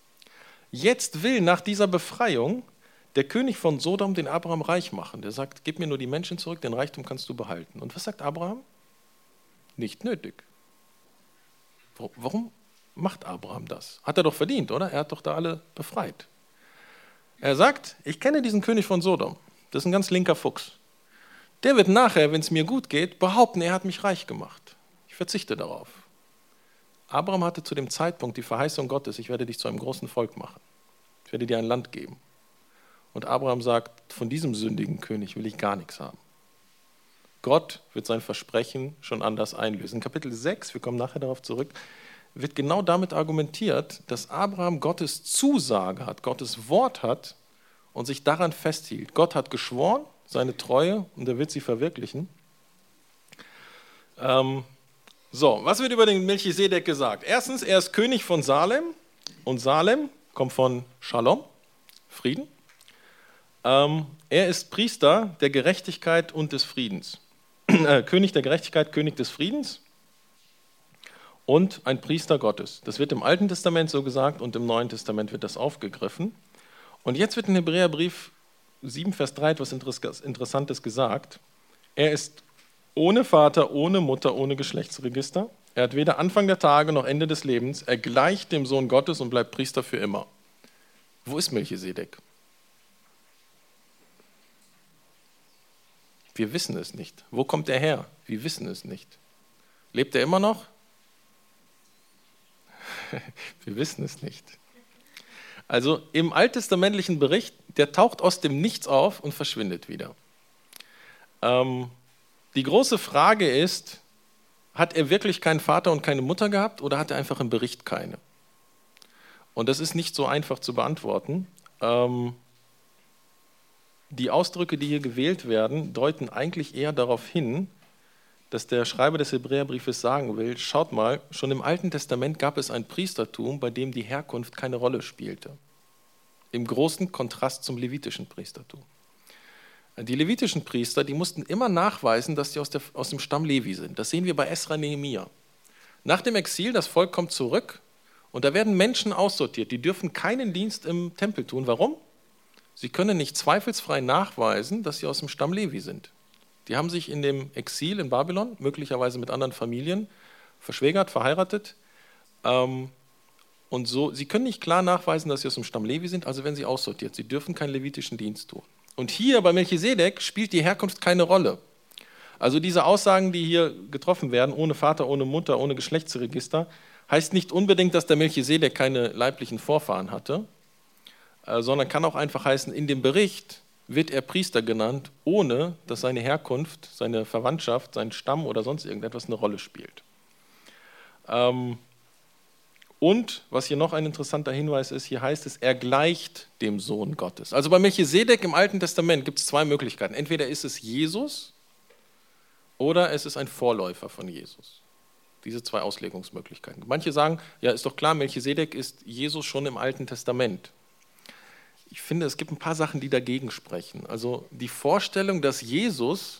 Jetzt will nach dieser Befreiung der König von Sodom den Abraham reich machen. Der sagt, gib mir nur die Menschen zurück, den Reichtum kannst du behalten. Und was sagt Abraham? Nicht nötig. Warum macht Abraham das? Hat er doch verdient, oder? Er hat doch da alle befreit. Er sagt, ich kenne diesen König von Sodom, das ist ein ganz linker Fuchs. Der wird nachher, wenn es mir gut geht, behaupten, er hat mich reich gemacht. Ich verzichte darauf. Abraham hatte zu dem Zeitpunkt die Verheißung Gottes, ich werde dich zu einem großen Volk machen. Ich werde dir ein Land geben. Und Abraham sagt, von diesem sündigen König will ich gar nichts haben. Gott wird sein Versprechen schon anders einlösen. In Kapitel sechs, wir kommen nachher darauf zurück, wird genau damit argumentiert, dass Abraham Gottes Zusage hat, Gottes Wort hat und sich daran festhielt. Gott hat geschworen, seine Treue, und er wird sie verwirklichen. Ähm, so, was wird über den Melchisedek gesagt? Erstens, er ist König von Salem und Salem kommt von Shalom, Frieden. Ähm, er ist Priester der Gerechtigkeit und des Friedens. äh, König der Gerechtigkeit, König des Friedens. Und ein Priester Gottes. Das wird im Alten Testament so gesagt und im Neuen Testament wird das aufgegriffen. Und jetzt wird in Hebräerbrief sieben, Vers drei etwas Interessantes gesagt. Er ist ohne Vater, ohne Mutter, ohne Geschlechtsregister. Er hat weder Anfang der Tage noch Ende des Lebens. Er gleicht dem Sohn Gottes und bleibt Priester für immer. Wo ist Melchisedek? Wir wissen es nicht. Wo kommt er her? Wir wissen es nicht. Lebt er immer noch? Wir wissen es nicht. Also im alttestamentlichen Bericht, der taucht aus dem Nichts auf und verschwindet wieder. Ähm, die große Frage ist, hat er wirklich keinen Vater und keine Mutter gehabt oder hat er einfach im Bericht keine? Und das ist nicht so einfach zu beantworten. Ähm, die Ausdrücke, die hier gewählt werden, deuten eigentlich eher darauf hin, dass der Schreiber des Hebräerbriefes sagen will, schaut mal, schon im Alten Testament gab es ein Priestertum, bei dem die Herkunft keine Rolle spielte. Im großen Kontrast zum levitischen Priestertum. Die levitischen Priester, die mussten immer nachweisen, dass sie aus, der, aus dem Stamm Levi sind. Das sehen wir bei Esra Nehemia. Nach dem Exil, das Volk kommt zurück und da werden Menschen aussortiert. Die dürfen keinen Dienst im Tempel tun. Warum? Sie können nicht zweifelsfrei nachweisen, dass sie aus dem Stamm Levi sind. Die haben sich in dem Exil in Babylon, möglicherweise mit anderen Familien, verschwägert, verheiratet. Ähm, und so, sie können nicht klar nachweisen, dass sie aus dem Stamm Levi sind, also werden sie aussortiert. Sie dürfen keinen levitischen Dienst tun. Und hier bei Melchisedek spielt die Herkunft keine Rolle. Also diese Aussagen, die hier getroffen werden, ohne Vater, ohne Mutter, ohne Geschlechtsregister, heißt nicht unbedingt, dass der Melchisedek keine leiblichen Vorfahren hatte, äh, sondern kann auch einfach heißen, in dem Bericht wird er Priester genannt, ohne dass seine Herkunft, seine Verwandtschaft, sein Stamm oder sonst irgendetwas eine Rolle spielt. Ähm, und, was hier noch ein interessanter Hinweis ist, hier heißt es, er gleicht dem Sohn Gottes. Also bei Melchisedek im Alten Testament gibt es zwei Möglichkeiten. Entweder ist es Jesus oder es ist ein Vorläufer von Jesus. Diese zwei Auslegungsmöglichkeiten. Manche sagen, ja, ist doch klar, Melchisedek ist Jesus schon im Alten Testament. Ich finde, es gibt ein paar Sachen, die dagegen sprechen. Also die Vorstellung, dass Jesus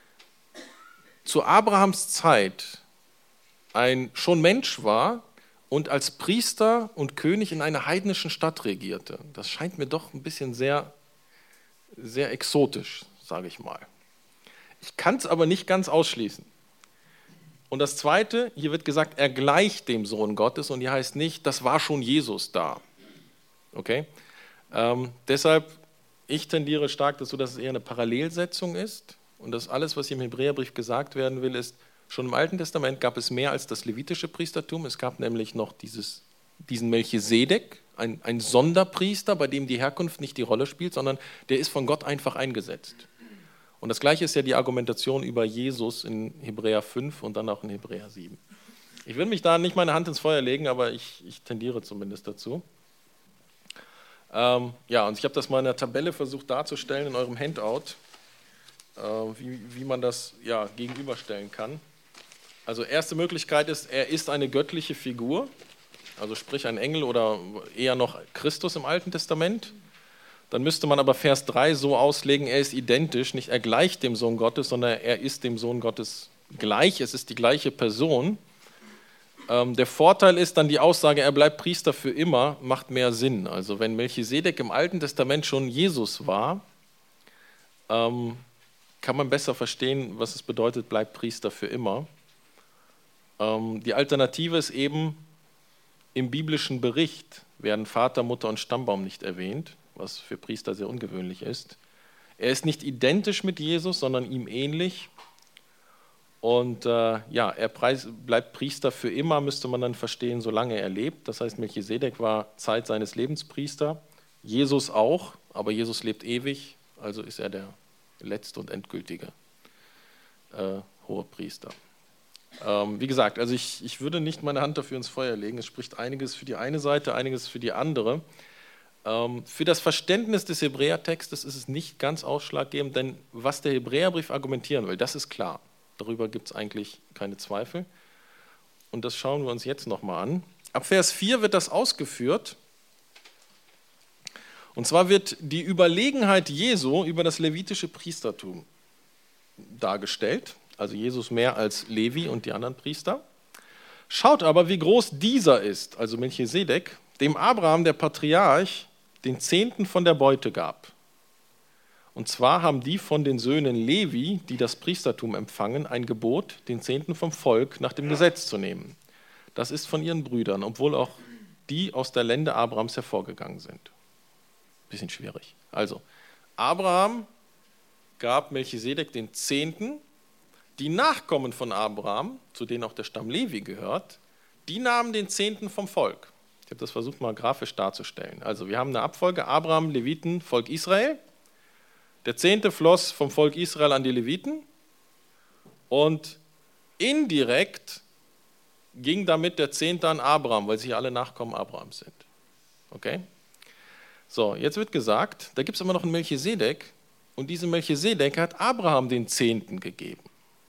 zu Abrahams Zeit ein schon Mensch war und als Priester und König in einer heidnischen Stadt regierte, das scheint mir doch ein bisschen sehr, sehr exotisch, sage ich mal. Ich kann es aber nicht ganz ausschließen. Und das Zweite, hier wird gesagt, er gleicht dem Sohn Gottes und hier heißt nicht, das war schon Jesus da. Okay? Ähm, deshalb, ich tendiere stark dazu, dass es eher eine Parallelsetzung ist und dass alles, was hier im Hebräerbrief gesagt werden will, ist, schon im Alten Testament gab es mehr als das levitische Priestertum. Es gab nämlich noch dieses, diesen Melchisedek, ein, ein Sonderpriester, bei dem die Herkunft nicht die Rolle spielt, sondern der ist von Gott einfach eingesetzt. Und das Gleiche ist ja die Argumentation über Jesus in Hebräer fünf und dann auch in Hebräer sieben. Ich will mich da nicht meine Hand ins Feuer legen, aber ich, ich tendiere zumindest dazu. Ähm, ja, und ich habe das mal in der Tabelle versucht darzustellen in eurem Handout, äh, wie, wie man das ja, gegenüberstellen kann. Also erste Möglichkeit ist, er ist eine göttliche Figur, also sprich ein Engel oder eher noch Christus im Alten Testament. Dann müsste man aber Vers drei so auslegen, er ist identisch, nicht er gleicht dem Sohn Gottes, sondern er ist dem Sohn Gottes gleich, es ist die gleiche Person. Ähm, der Vorteil ist dann die Aussage, er bleibt Priester für immer, macht mehr Sinn. Also wenn Melchisedek im Alten Testament schon Jesus war, ähm, kann man besser verstehen, was es bedeutet, bleibt Priester für immer. Ähm, die Alternative ist eben, im biblischen Bericht werden Vater, Mutter und Stammbaum nicht erwähnt, was für Priester sehr ungewöhnlich ist. Er ist nicht identisch mit Jesus, sondern ihm ähnlich. Und äh, ja, er preis, bleibt Priester für immer, müsste man dann verstehen, solange er lebt. Das heißt, Melchisedek war Zeit seines Lebens Priester, Jesus auch, aber Jesus lebt ewig, also ist er der letzte und endgültige äh, hohe Priester. Ähm, wie gesagt, also ich, ich würde nicht meine Hand dafür ins Feuer legen. Es spricht einiges für die eine Seite, einiges für die andere. Ähm, für das Verständnis des Hebräertextes ist es nicht ganz ausschlaggebend, denn was der Hebräerbrief argumentieren will, das ist klar. Darüber gibt es eigentlich keine Zweifel. Und das schauen wir uns jetzt nochmal an. Ab Vers vier wird das ausgeführt. Und zwar wird die Überlegenheit Jesu über das levitische Priestertum dargestellt. Also Jesus mehr als Levi und die anderen Priester. Schaut aber, wie groß dieser ist, also Melchisedek, dem Abraham, der Patriarch, den Zehnten von der Beute gab. Und zwar haben die von den Söhnen Levi, die das Priestertum empfangen, ein Gebot, den Zehnten vom Volk nach dem Gesetz zu nehmen. Das ist von ihren Brüdern, obwohl auch die aus der Lände Abrahams hervorgegangen sind. Bisschen schwierig. Also, Abraham gab Melchisedek den Zehnten. Die Nachkommen von Abraham, zu denen auch der Stamm Levi gehört, die nahmen den Zehnten vom Volk. Ich habe das versucht mal grafisch darzustellen. Also wir haben eine Abfolge: Abraham, Leviten, Volk Israel. Der Zehnte floss vom Volk Israel an die Leviten und indirekt ging damit der Zehnte an Abraham, weil sie alle Nachkommen Abrahams sind. Okay? So, jetzt wird gesagt, da gibt es immer noch einen Melchisedek und diese Melchisedek hat Abraham den Zehnten gegeben.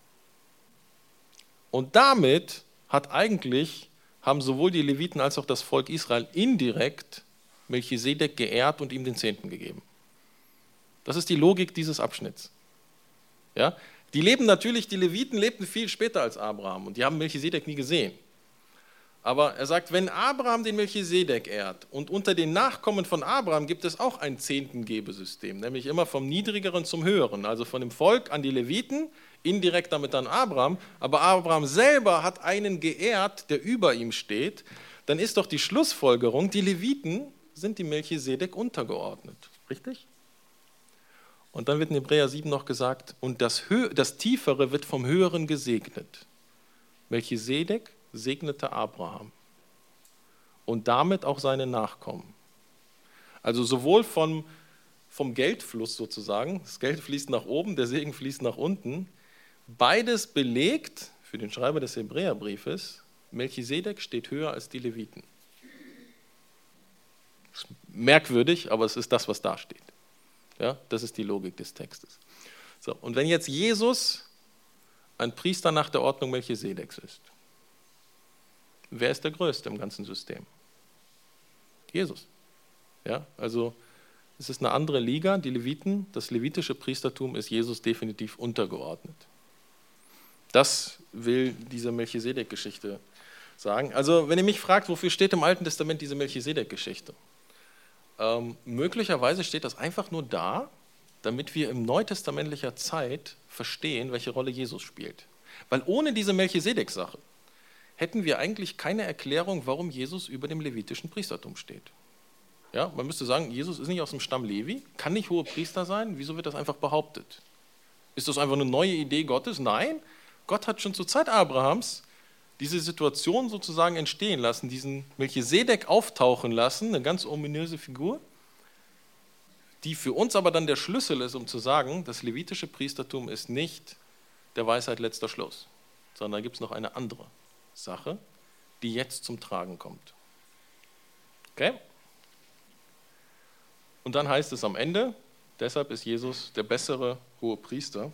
Und damit hat eigentlich, haben sowohl die Leviten als auch das Volk Israel indirekt Melchisedek geehrt und ihm den Zehnten gegeben. Das ist die Logik dieses Abschnitts. Ja? Die leben natürlich, die Leviten lebten viel später als Abraham und die haben Melchisedek nie gesehen. Aber er sagt, wenn Abraham den Melchisedek ehrt und unter den Nachkommen von Abraham gibt es auch ein Zehntengebesystem, nämlich immer vom Niedrigeren zum Höheren, also von dem Volk an die Leviten, indirekt damit an Abraham, aber Abraham selber hat einen geehrt, der über ihm steht, dann ist doch die Schlussfolgerung, die Leviten sind dem Melchisedek untergeordnet. Richtig? Und dann wird in Hebräer sieben noch gesagt, und das, Hö- das Tiefere wird vom Höheren gesegnet. Melchisedek segnete Abraham und damit auch seine Nachkommen. Also sowohl vom, vom Geldfluss sozusagen, das Geld fließt nach oben, der Segen fließt nach unten, beides belegt für den Schreiber des Hebräerbriefes, Melchisedek steht höher als die Leviten. Das ist merkwürdig, aber es ist das, was da steht. Ja, das ist die Logik des Textes. So, und wenn jetzt Jesus ein Priester nach der Ordnung Melchisedeks ist, wer ist der Größte im ganzen System? Jesus. Ja, also es ist eine andere Liga, die Leviten, das levitische Priestertum ist Jesus definitiv untergeordnet. Das will diese Melchisedek-Geschichte sagen. Also wenn ihr mich fragt, wofür steht im Alten Testament diese Melchisedek-Geschichte? Ähm, möglicherweise steht das einfach nur da, damit wir in neutestamentlicher Zeit verstehen, welche Rolle Jesus spielt. Weil ohne diese Melchisedek-Sache hätten wir eigentlich keine Erklärung, warum Jesus über dem levitischen Priestertum steht. Ja, man müsste sagen, Jesus ist nicht aus dem Stamm Levi, kann nicht hoher Priester sein, wieso wird das einfach behauptet? Ist das einfach eine neue Idee Gottes? Nein, Gott hat schon zur Zeit Abrahams diese Situation sozusagen entstehen lassen, diesen Melchisedek auftauchen lassen, eine ganz ominöse Figur, die für uns aber dann der Schlüssel ist, um zu sagen, das levitische Priestertum ist nicht der Weisheit letzter Schluss, sondern da gibt es noch eine andere Sache, die jetzt zum Tragen kommt. Okay? Und dann heißt es am Ende, deshalb ist Jesus der bessere hohe Priester,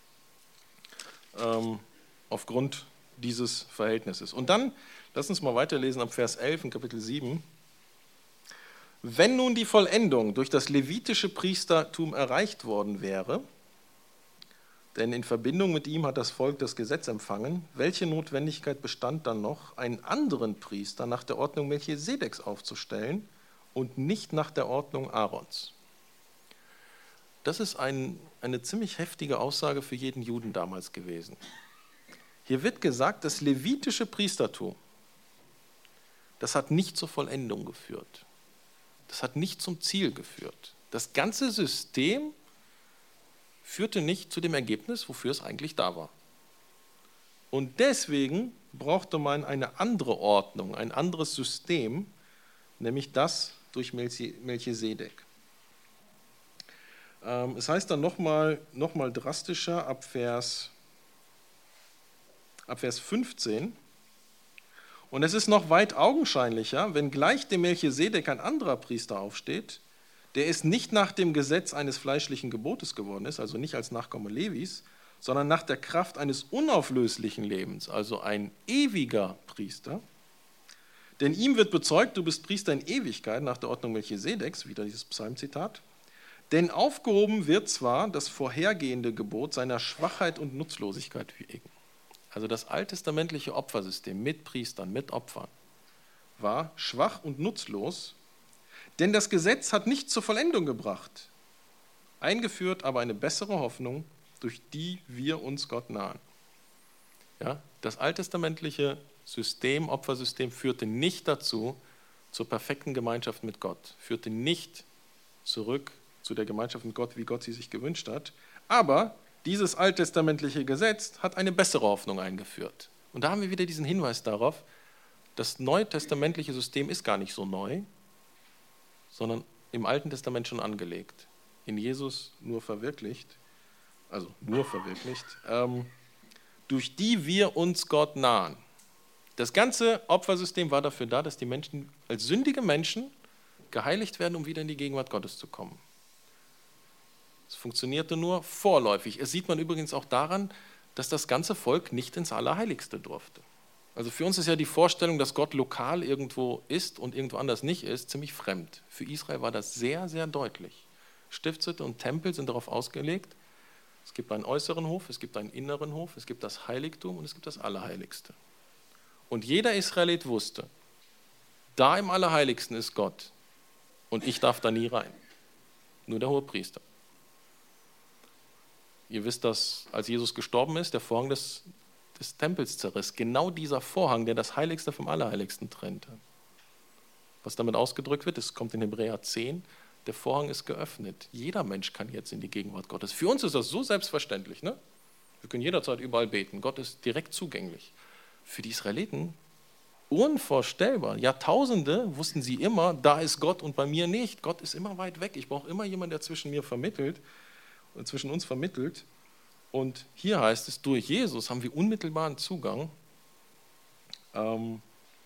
ähm, aufgrund dieses Verhältnisses. Und dann, lass uns mal weiterlesen ab Vers elf in Kapitel sieben. Wenn nun die Vollendung durch das levitische Priestertum erreicht worden wäre, denn in Verbindung mit ihm hat das Volk das Gesetz empfangen, welche Notwendigkeit bestand dann noch, einen anderen Priester nach der Ordnung Melchisedeks aufzustellen und nicht nach der Ordnung Aarons? Das ist ein, eine ziemlich heftige Aussage für jeden Juden damals gewesen. Hier wird gesagt, das levitische Priestertum, das hat nicht zur Vollendung geführt. Das hat nicht zum Ziel geführt. Das ganze System führte nicht zu dem Ergebnis, wofür es eigentlich da war. Und deswegen brauchte man eine andere Ordnung, ein anderes System, nämlich das durch Melchisedek. Es heißt dann nochmal noch mal drastischer ab Vers, ab Vers fünfzehn. Und es ist noch weit augenscheinlicher, wenn gleich dem Melchisedek ein anderer Priester aufsteht, der es nicht nach dem Gesetz eines fleischlichen Gebotes geworden ist, also nicht als Nachkomme Levis, sondern nach der Kraft eines unauflöslichen Lebens, also ein ewiger Priester. Denn ihm wird bezeugt, du bist Priester in Ewigkeit nach der Ordnung Melchisedeks, wieder dieses Psalmzitat. Denn aufgehoben wird zwar das vorhergehende Gebot seiner Schwachheit und Nutzlosigkeit wegen. Also das alttestamentliche Opfersystem mit Priestern, mit Opfern, war schwach und nutzlos, denn das Gesetz hat nicht zur Vollendung gebracht, eingeführt aber eine bessere Hoffnung, durch die wir uns Gott nahen. Ja, das alttestamentliche System, Opfersystem führte nicht dazu, zur perfekten Gemeinschaft mit Gott, führte nicht zurück zu der Gemeinschaft mit Gott, wie Gott sie sich gewünscht hat, Aber dieses alttestamentliche Gesetz hat eine bessere Hoffnung eingeführt. Und da haben wir wieder diesen Hinweis darauf, das neutestamentliche System ist gar nicht so neu, sondern im Alten Testament schon angelegt. In Jesus nur verwirklicht, also nur verwirklicht, ähm, durch die wir uns Gott nahen. Das ganze Opfersystem war dafür da, dass die Menschen als sündige Menschen geheiligt werden, um wieder in die Gegenwart Gottes zu kommen. Es funktionierte nur vorläufig. Es sieht man übrigens auch daran, dass das ganze Volk nicht ins Allerheiligste durfte. Also für uns ist ja die Vorstellung, dass Gott lokal irgendwo ist und irgendwo anders nicht ist, ziemlich fremd. Für Israel war das sehr, sehr deutlich. Stiftshütte und Tempel sind darauf ausgelegt, es gibt einen äußeren Hof, es gibt einen inneren Hof, es gibt das Heiligtum und es gibt das Allerheiligste. Und jeder Israelit wusste, da im Allerheiligsten ist Gott und ich darf da nie rein. Nur der Hohepriester. Ihr wisst, dass als Jesus gestorben ist, der Vorhang des, des Tempels zerriss. Genau dieser Vorhang, der das Heiligste vom Allerheiligsten trennte. Was damit ausgedrückt wird, es kommt in Hebräer zehn, der Vorhang ist geöffnet. Jeder Mensch kann jetzt in die Gegenwart Gottes. Für uns ist das so selbstverständlich. Ne? Wir können jederzeit überall beten. Gott ist direkt zugänglich. Für die Israeliten unvorstellbar. Jahrtausende wussten sie immer, da ist Gott und bei mir nicht. Gott ist immer weit weg. Ich brauche immer jemanden, der zwischen mir vermittelt und zwischen uns vermittelt. Und hier heißt es, durch Jesus haben wir unmittelbaren Zugang. Ähm,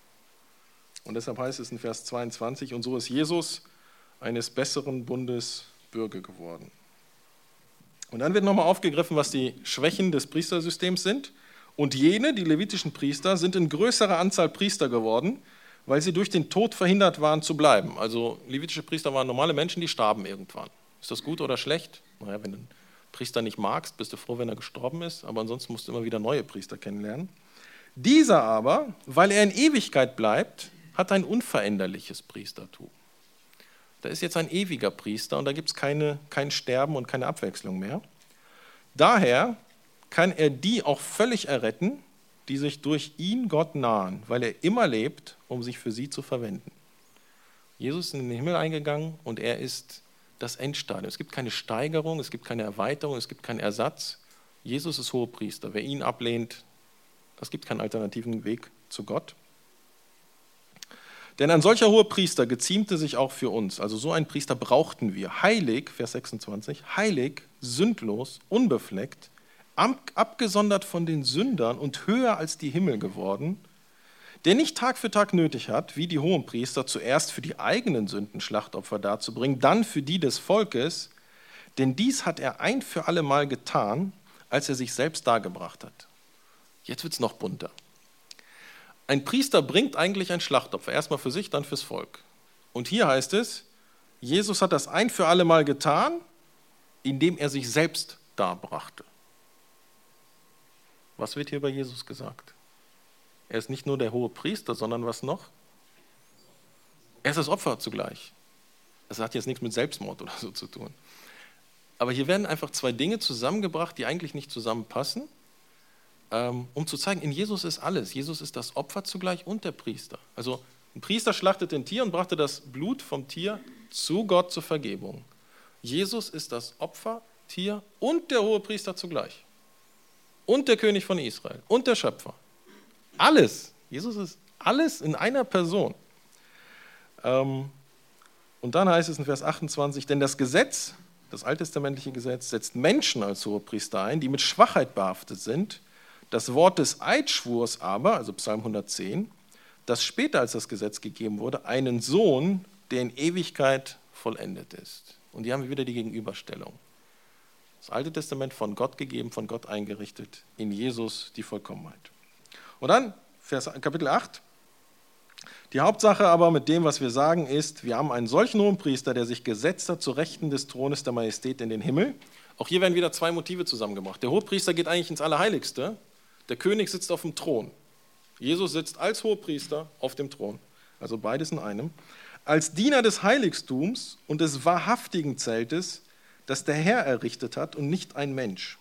und deshalb heißt es in Vers zweiundzwanzig, und so ist Jesus eines besseren Bundes Bürger geworden. Und dann wird nochmal aufgegriffen, was die Schwächen des Priestersystems sind. Und jene, die levitischen Priester, sind in größerer Anzahl Priester geworden, weil sie durch den Tod verhindert waren zu bleiben. Also levitische Priester waren normale Menschen, die starben irgendwann. Ist das gut oder schlecht? Naja, wenn du einen Priester nicht magst, bist du froh, wenn er gestorben ist, aber ansonsten musst du immer wieder neue Priester kennenlernen. Dieser aber, weil er in Ewigkeit bleibt, hat ein unveränderliches Priestertum. Da ist jetzt ein ewiger Priester und da gibt es keine, kein Sterben und keine Abwechslung mehr. Daher kann er die auch völlig erretten, die sich durch ihn Gott nahen, weil er immer lebt, um sich für sie zu verwenden. Jesus ist in den Himmel eingegangen und er ist das Endstadium. Es gibt keine Steigerung, es gibt keine Erweiterung, es gibt keinen Ersatz. Jesus ist Hohepriester. Wer ihn ablehnt, es gibt keinen alternativen Weg zu Gott. Denn ein solcher Hohepriester geziemte sich auch für uns. Also so einen Priester brauchten wir. Heilig, Vers sechsundzwanzig, heilig, sündlos, unbefleckt, abgesondert von den Sündern und höher als die Himmel geworden, der nicht Tag für Tag nötig hat, wie die Hohenpriester, zuerst für die eigenen Sünden Schlachtopfer darzubringen, dann für die des Volkes, denn dies hat er ein für alle Mal getan, als er sich selbst dargebracht hat. Jetzt wird es noch bunter. Ein Priester bringt eigentlich ein Schlachtopfer, erstmal für sich, dann fürs Volk. Und hier heißt es, Jesus hat das ein für alle Mal getan, indem er sich selbst darbrachte. Was wird hier bei Jesus gesagt? Er ist nicht nur der hohe Priester, sondern was noch? Er ist das Opfer zugleich. Das hat jetzt nichts mit Selbstmord oder so zu tun. Aber hier werden einfach zwei Dinge zusammengebracht, die eigentlich nicht zusammenpassen, um zu zeigen, in Jesus ist alles. Jesus ist das Opfer zugleich und der Priester. Also ein Priester schlachtete ein Tier und brachte das Blut vom Tier zu Gott zur Vergebung. Jesus ist das Opfer, Tier und der Hohepriester zugleich. Und der König von Israel und der Schöpfer. Alles. Jesus ist alles in einer Person. Und dann heißt es in Vers achtundzwanzig, denn das Gesetz, das alttestamentliche Gesetz, setzt Menschen als Hohepriester ein, die mit Schwachheit behaftet sind. Das Wort des Eidschwurs aber, also Psalm hundertzehn, das später als das Gesetz gegeben wurde, einen Sohn, der in Ewigkeit vollendet ist. Und hier haben wir wieder die Gegenüberstellung. Das Alte Testament von Gott gegeben, von Gott eingerichtet, in Jesus die Vollkommenheit. Und dann Vers, Kapitel acht. Die Hauptsache aber mit dem, was wir sagen, ist, wir haben einen solchen Hohenpriester, der sich gesetzt hat zu Rechten des Thrones der Majestät in den Himmel. Auch hier werden wieder zwei Motive zusammengebracht. Der Hohepriester geht eigentlich ins Allerheiligste. Der König sitzt auf dem Thron. Jesus sitzt als Hohepriester auf dem Thron. Also beides in einem. Als Diener des Heiligtums und des wahrhaftigen Zeltes, das der Herr errichtet hat und nicht ein Mensch.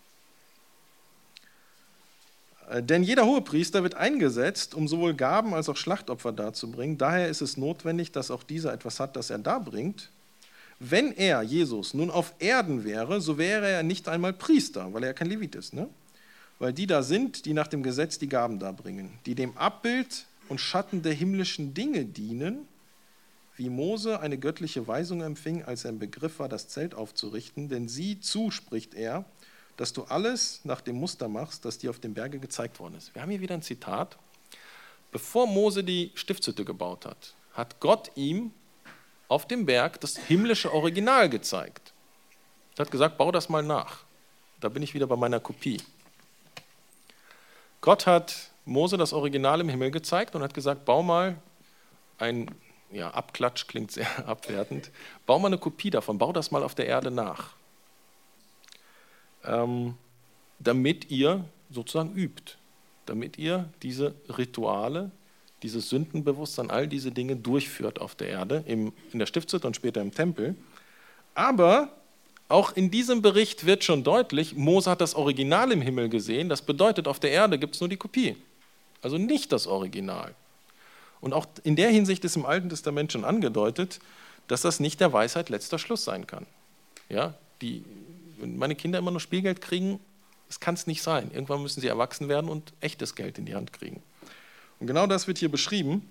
Denn jeder Hohepriester wird eingesetzt, um sowohl Gaben als auch Schlachtopfer darzubringen. Daher ist es notwendig, dass auch dieser etwas hat, das er darbringt. wenn er, Jesus, nun auf Erden wäre, so wäre er nicht einmal Priester, weil er ja kein Levit ist, ne? Weil die da sind, die nach dem Gesetz die Gaben darbringen, die dem Abbild und Schatten der himmlischen Dinge dienen, wie Mose eine göttliche Weisung empfing, als er im Begriff war, das Zelt aufzurichten, denn sieh zu, spricht er, dass du alles nach dem Muster machst, das dir auf dem Berge gezeigt worden ist. Wir haben hier wieder ein Zitat. Bevor Mose die Stiftshütte gebaut hat, hat Gott ihm auf dem Berg das himmlische Original gezeigt. Er hat gesagt, bau das mal nach. Da bin ich wieder bei meiner Kopie. Gott hat Mose das Original im Himmel gezeigt und hat gesagt, bau mal ein, ja, Abklatsch klingt sehr abwertend, bau mal eine Kopie davon, bau das mal auf der Erde nach. Ähm, damit ihr sozusagen übt, damit ihr diese Rituale, dieses Sündenbewusstsein, all diese Dinge durchführt auf der Erde, im, in der Stiftshütte und später im Tempel. Aber auch in diesem Bericht wird schon deutlich, Mose hat das Original im Himmel gesehen, das bedeutet, auf der Erde gibt es nur die Kopie, also nicht das Original. Und auch in der Hinsicht ist im Alten Testament schon angedeutet, dass das nicht der Weisheit letzter Schluss sein kann. Ja, die, wenn meine Kinder immer nur Spielgeld kriegen, das kann es nicht sein. Irgendwann müssen sie erwachsen werden und echtes Geld in die Hand kriegen. Und genau das wird hier beschrieben.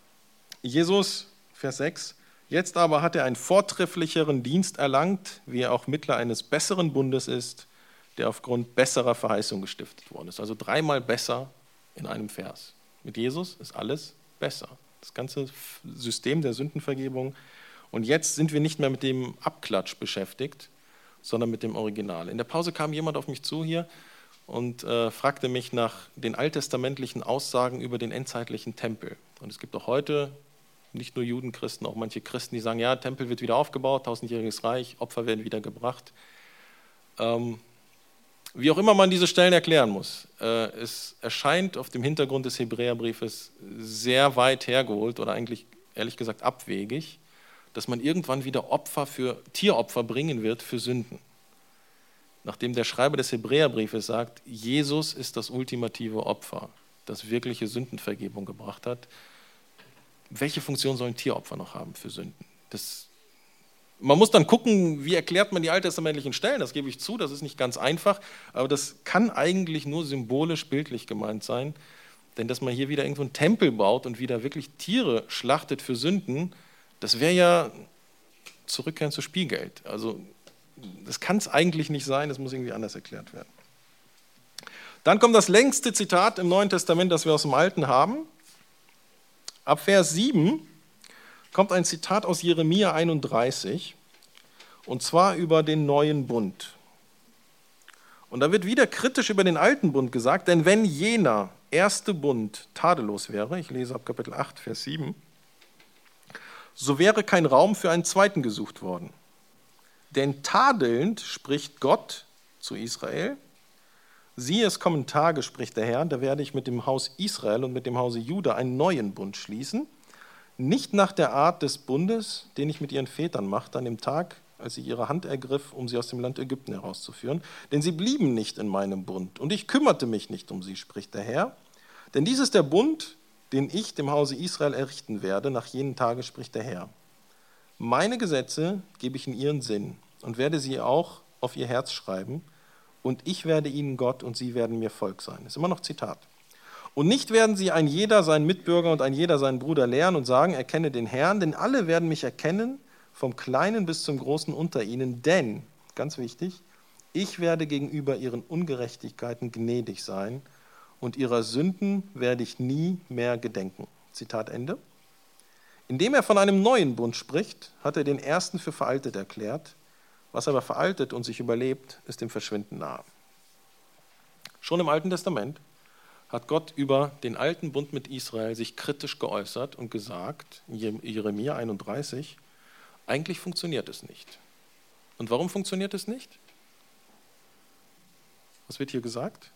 Jesus, Vers sechs, jetzt aber hat er einen vortrefflicheren Dienst erlangt, wie er auch Mittler eines besseren Bundes ist, der aufgrund besserer Verheißung gestiftet worden ist. Also dreimal besser in einem Vers. Mit Jesus ist alles besser. Das ganze System der Sündenvergebung. Und jetzt sind wir nicht mehr mit dem Abklatsch beschäftigt, sondern mit dem Original. In der Pause kam jemand auf mich zu hier und äh, fragte mich nach den alttestamentlichen Aussagen über den endzeitlichen Tempel. Und es gibt auch heute nicht nur Judenchristen, auch manche Christen, die sagen, ja, Tempel wird wieder aufgebaut, tausendjähriges Reich, Opfer werden wieder gebracht. Ähm, wie auch immer man diese Stellen erklären muss, äh, es erscheint auf dem Hintergrund des Hebräerbriefes sehr weit hergeholt oder eigentlich, ehrlich gesagt, abwegig, dass man irgendwann wieder Opfer für Tieropfer bringen wird für Sünden. Nachdem der Schreiber des Hebräerbriefes sagt, Jesus ist das ultimative Opfer, das wirkliche Sündenvergebung gebracht hat, welche Funktion sollen Tieropfer noch haben für Sünden? Das, man muss dann gucken, wie erklärt man die alttestamentlichen Stellen, das gebe ich zu, das ist nicht ganz einfach, aber das kann eigentlich nur symbolisch, bildlich gemeint sein, denn dass man hier wieder irgendwo einen Tempel baut und wieder wirklich Tiere schlachtet für Sünden, das wäre ja zurückkehren zu Spielgeld. Also das kann es eigentlich nicht sein, das muss irgendwie anders erklärt werden. Dann kommt das längste Zitat im Neuen Testament, das wir aus dem Alten haben. Ab Vers sieben kommt ein Zitat aus Jeremia einunddreißig, und zwar über den neuen Bund. Und da wird wieder kritisch über den alten Bund gesagt, denn wenn jener erste Bund tadellos wäre, ich lese ab Kapitel acht, Vers sieben, so wäre kein Raum für einen zweiten gesucht worden. Denn tadelnd spricht Gott zu Israel, siehe, es kommen Tage, spricht der Herr, da werde ich mit dem Haus Israel und mit dem Hause Juda einen neuen Bund schließen, nicht nach der Art des Bundes, den ich mit ihren Vätern machte an dem Tag, als ich ihre Hand ergriff, um sie aus dem Land Ägypten herauszuführen, denn sie blieben nicht in meinem Bund und ich kümmerte mich nicht um sie, spricht der Herr. Denn dies ist der Bund, den ich dem Hause Israel errichten werde, nach jenen Tagen, spricht der Herr. Meine Gesetze gebe ich in ihren Sinn und werde sie auch auf ihr Herz schreiben, und ich werde ihnen Gott und sie werden mir Volk sein. Das ist immer noch Zitat. Und nicht werden sie ein jeder seinen Mitbürger und ein jeder seinen Bruder lehren und sagen, erkenne den Herrn, denn alle werden mich erkennen, vom Kleinen bis zum Großen unter ihnen, denn, ganz wichtig, ich werde gegenüber ihren Ungerechtigkeiten gnädig sein und ihrer Sünden werde ich nie mehr gedenken. Zitat Ende. Indem er von einem neuen Bund spricht, hat er den ersten für veraltet erklärt. Was aber veraltet und sich überlebt, ist dem Verschwinden nahe. Schon im Alten Testament hat Gott über den alten Bund mit Israel sich kritisch geäußert und gesagt, in Jeremia einunddreißig, eigentlich funktioniert es nicht. Und warum funktioniert es nicht? Was wird hier gesagt?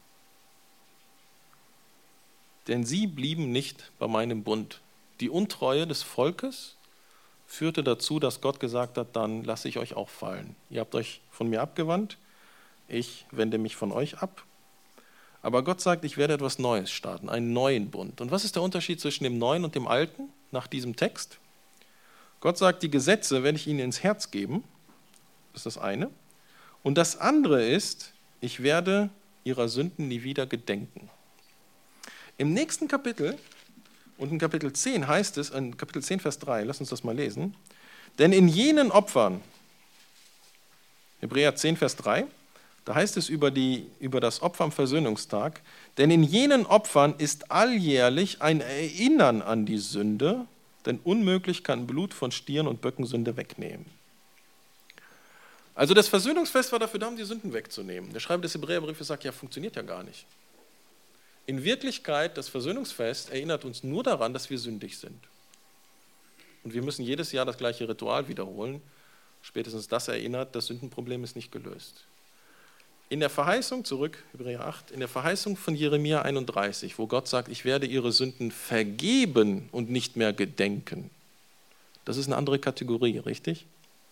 Denn sie blieben nicht bei meinem Bund. Die Untreue des Volkes führte dazu, dass Gott gesagt hat, dann lasse ich euch auch fallen. Ihr habt euch von mir abgewandt, ich wende mich von euch ab. Aber Gott sagt, ich werde etwas Neues starten, einen neuen Bund. Und was ist der Unterschied zwischen dem Neuen und dem Alten nach diesem Text? Gott sagt, die Gesetze werde ich ihnen ins Herz geben. Das ist das eine. Und das andere ist, ich werde ihrer Sünden nie wieder gedenken. Im nächsten Kapitel, und in Kapitel zehn heißt es, in Kapitel zehn, Vers drei, lass uns das mal lesen, denn in jenen Opfern, Hebräer zehn, Vers drei, da heißt es über, die, über das Opfer am Versöhnungstag, denn in jenen Opfern ist alljährlich ein Erinnern an die Sünde, denn unmöglich kann Blut von Stieren und Böcken Sünde wegnehmen. Also das Versöhnungsfest war dafür da, um die Sünden wegzunehmen. Der Schreiber des Hebräerbriefes sagt, ja, funktioniert ja gar nicht. In Wirklichkeit, das Versöhnungsfest erinnert uns nur daran, dass wir sündig sind. Und wir müssen jedes Jahr das gleiche Ritual wiederholen. Spätestens das erinnert, das Sündenproblem ist nicht gelöst. In der Verheißung, zurück, Hebräer acht, in der Verheißung von Jeremia einunddreißig, wo Gott sagt, ich werde ihre Sünden vergeben und nicht mehr gedenken. Das ist eine andere Kategorie, richtig?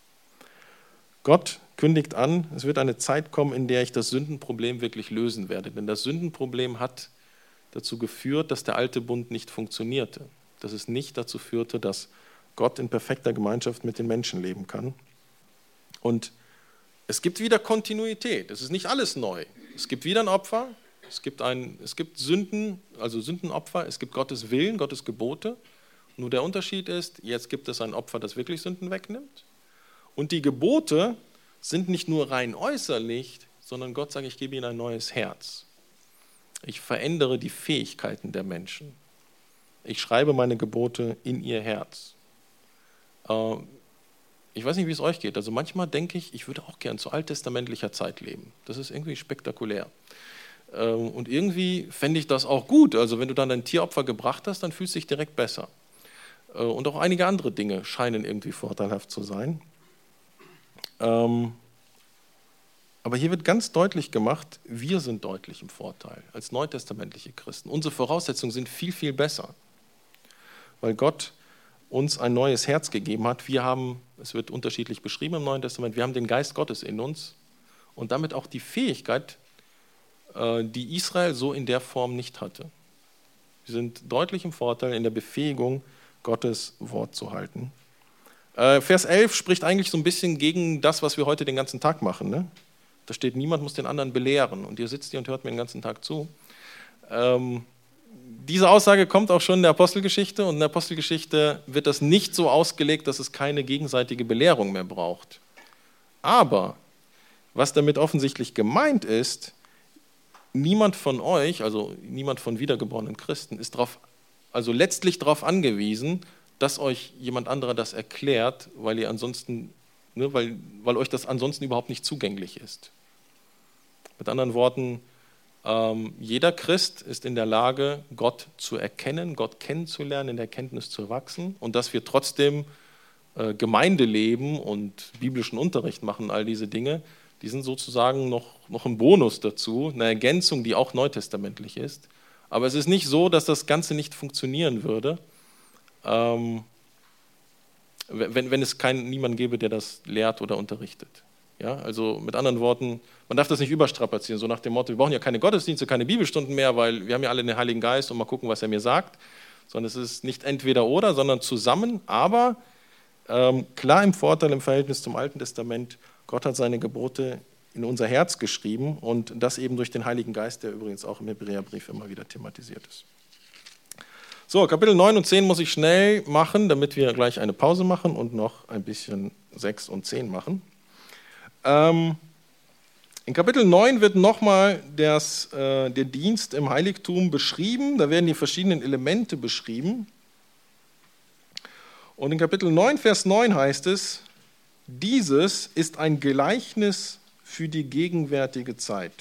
Gott kündigt an, es wird eine Zeit kommen, in der ich das Sündenproblem wirklich lösen werde. Denn das Sündenproblem hat dazu geführt, dass der alte Bund nicht funktionierte. Dass es nicht dazu führte, dass Gott in perfekter Gemeinschaft mit den Menschen leben kann. Und es gibt wieder Kontinuität. Es ist nicht alles neu. Es gibt wieder ein Opfer. Es gibt, ein, es gibt Sünden, also Sündenopfer. Es gibt Gottes Willen, Gottes Gebote. Nur der Unterschied ist, jetzt gibt es ein Opfer, das wirklich Sünden wegnimmt. Und die Gebote sind nicht nur rein äußerlich, sondern Gott sagt, ich gebe ihnen ein neues Herz. Ich verändere die Fähigkeiten der Menschen. Ich schreibe meine Gebote in ihr Herz. Ich weiß nicht, wie es euch geht. Also manchmal denke ich, ich würde auch gern zu alttestamentlicher Zeit leben. Das ist irgendwie spektakulär. Und irgendwie fände ich das auch gut. Also wenn du dann ein Tieropfer gebracht hast, dann fühlst du dich direkt besser. Und auch einige andere Dinge scheinen irgendwie vorteilhaft zu sein. Aber hier wird ganz deutlich gemacht, wir sind deutlich im Vorteil als neutestamentliche Christen. Unsere Voraussetzungen sind viel, viel besser, weil Gott uns ein neues Herz gegeben hat. Wir haben, es wird unterschiedlich beschrieben im Neuen Testament, wir haben den Geist Gottes in uns und damit auch die Fähigkeit, die Israel so in der Form nicht hatte. Wir sind deutlich im Vorteil in der Befähigung, Gottes Wort zu halten. Vers elf spricht eigentlich so ein bisschen gegen das, was wir heute den ganzen Tag machen. Ne? Da steht, niemand muss den anderen belehren. Und ihr sitzt hier und hört mir den ganzen Tag zu. Ähm, diese Aussage kommt auch schon in der Apostelgeschichte. Und in der Apostelgeschichte wird das nicht so ausgelegt, dass es keine gegenseitige Belehrung mehr braucht. Aber was damit offensichtlich gemeint ist, niemand von euch, also niemand von wiedergeborenen Christen, ist darauf, also letztlich darauf angewiesen, dass euch jemand anderer das erklärt, weil ihr ansonsten, ne, weil, weil euch das ansonsten überhaupt nicht zugänglich ist. Mit anderen Worten, ähm, jeder Christ ist in der Lage, Gott zu erkennen, Gott kennenzulernen, in der Erkenntnis zu wachsen und dass wir trotzdem äh, Gemeinde leben und biblischen Unterricht machen, all diese Dinge, die sind sozusagen noch, noch ein Bonus dazu, eine Ergänzung, die auch neutestamentlich ist. Aber es ist nicht so, dass das Ganze nicht funktionieren würde, Ähm, wenn, wenn es kein, niemanden gäbe, der das lehrt oder unterrichtet. Ja, also mit anderen Worten, man darf das nicht überstrapazieren, so nach dem Motto, wir brauchen ja keine Gottesdienste, keine Bibelstunden mehr, weil wir haben ja alle den Heiligen Geist und mal gucken, was er mir sagt, sondern es ist nicht entweder oder, sondern zusammen, aber ähm, klar im Vorteil im Verhältnis zum Alten Testament, Gott hat seine Gebote in unser Herz geschrieben und das eben durch den Heiligen Geist, der übrigens auch im Hebräerbrief immer wieder thematisiert ist. So, Kapitel neun und zehn muss ich schnell machen, damit wir gleich eine Pause machen und noch ein bisschen sechs und zehn machen. Ähm, in Kapitel neun wird nochmal das, äh, der Dienst im Heiligtum beschrieben. Da werden die verschiedenen Elemente beschrieben. Und in Kapitel neun, Vers neun heißt es, dieses ist ein Gleichnis für die gegenwärtige Zeit.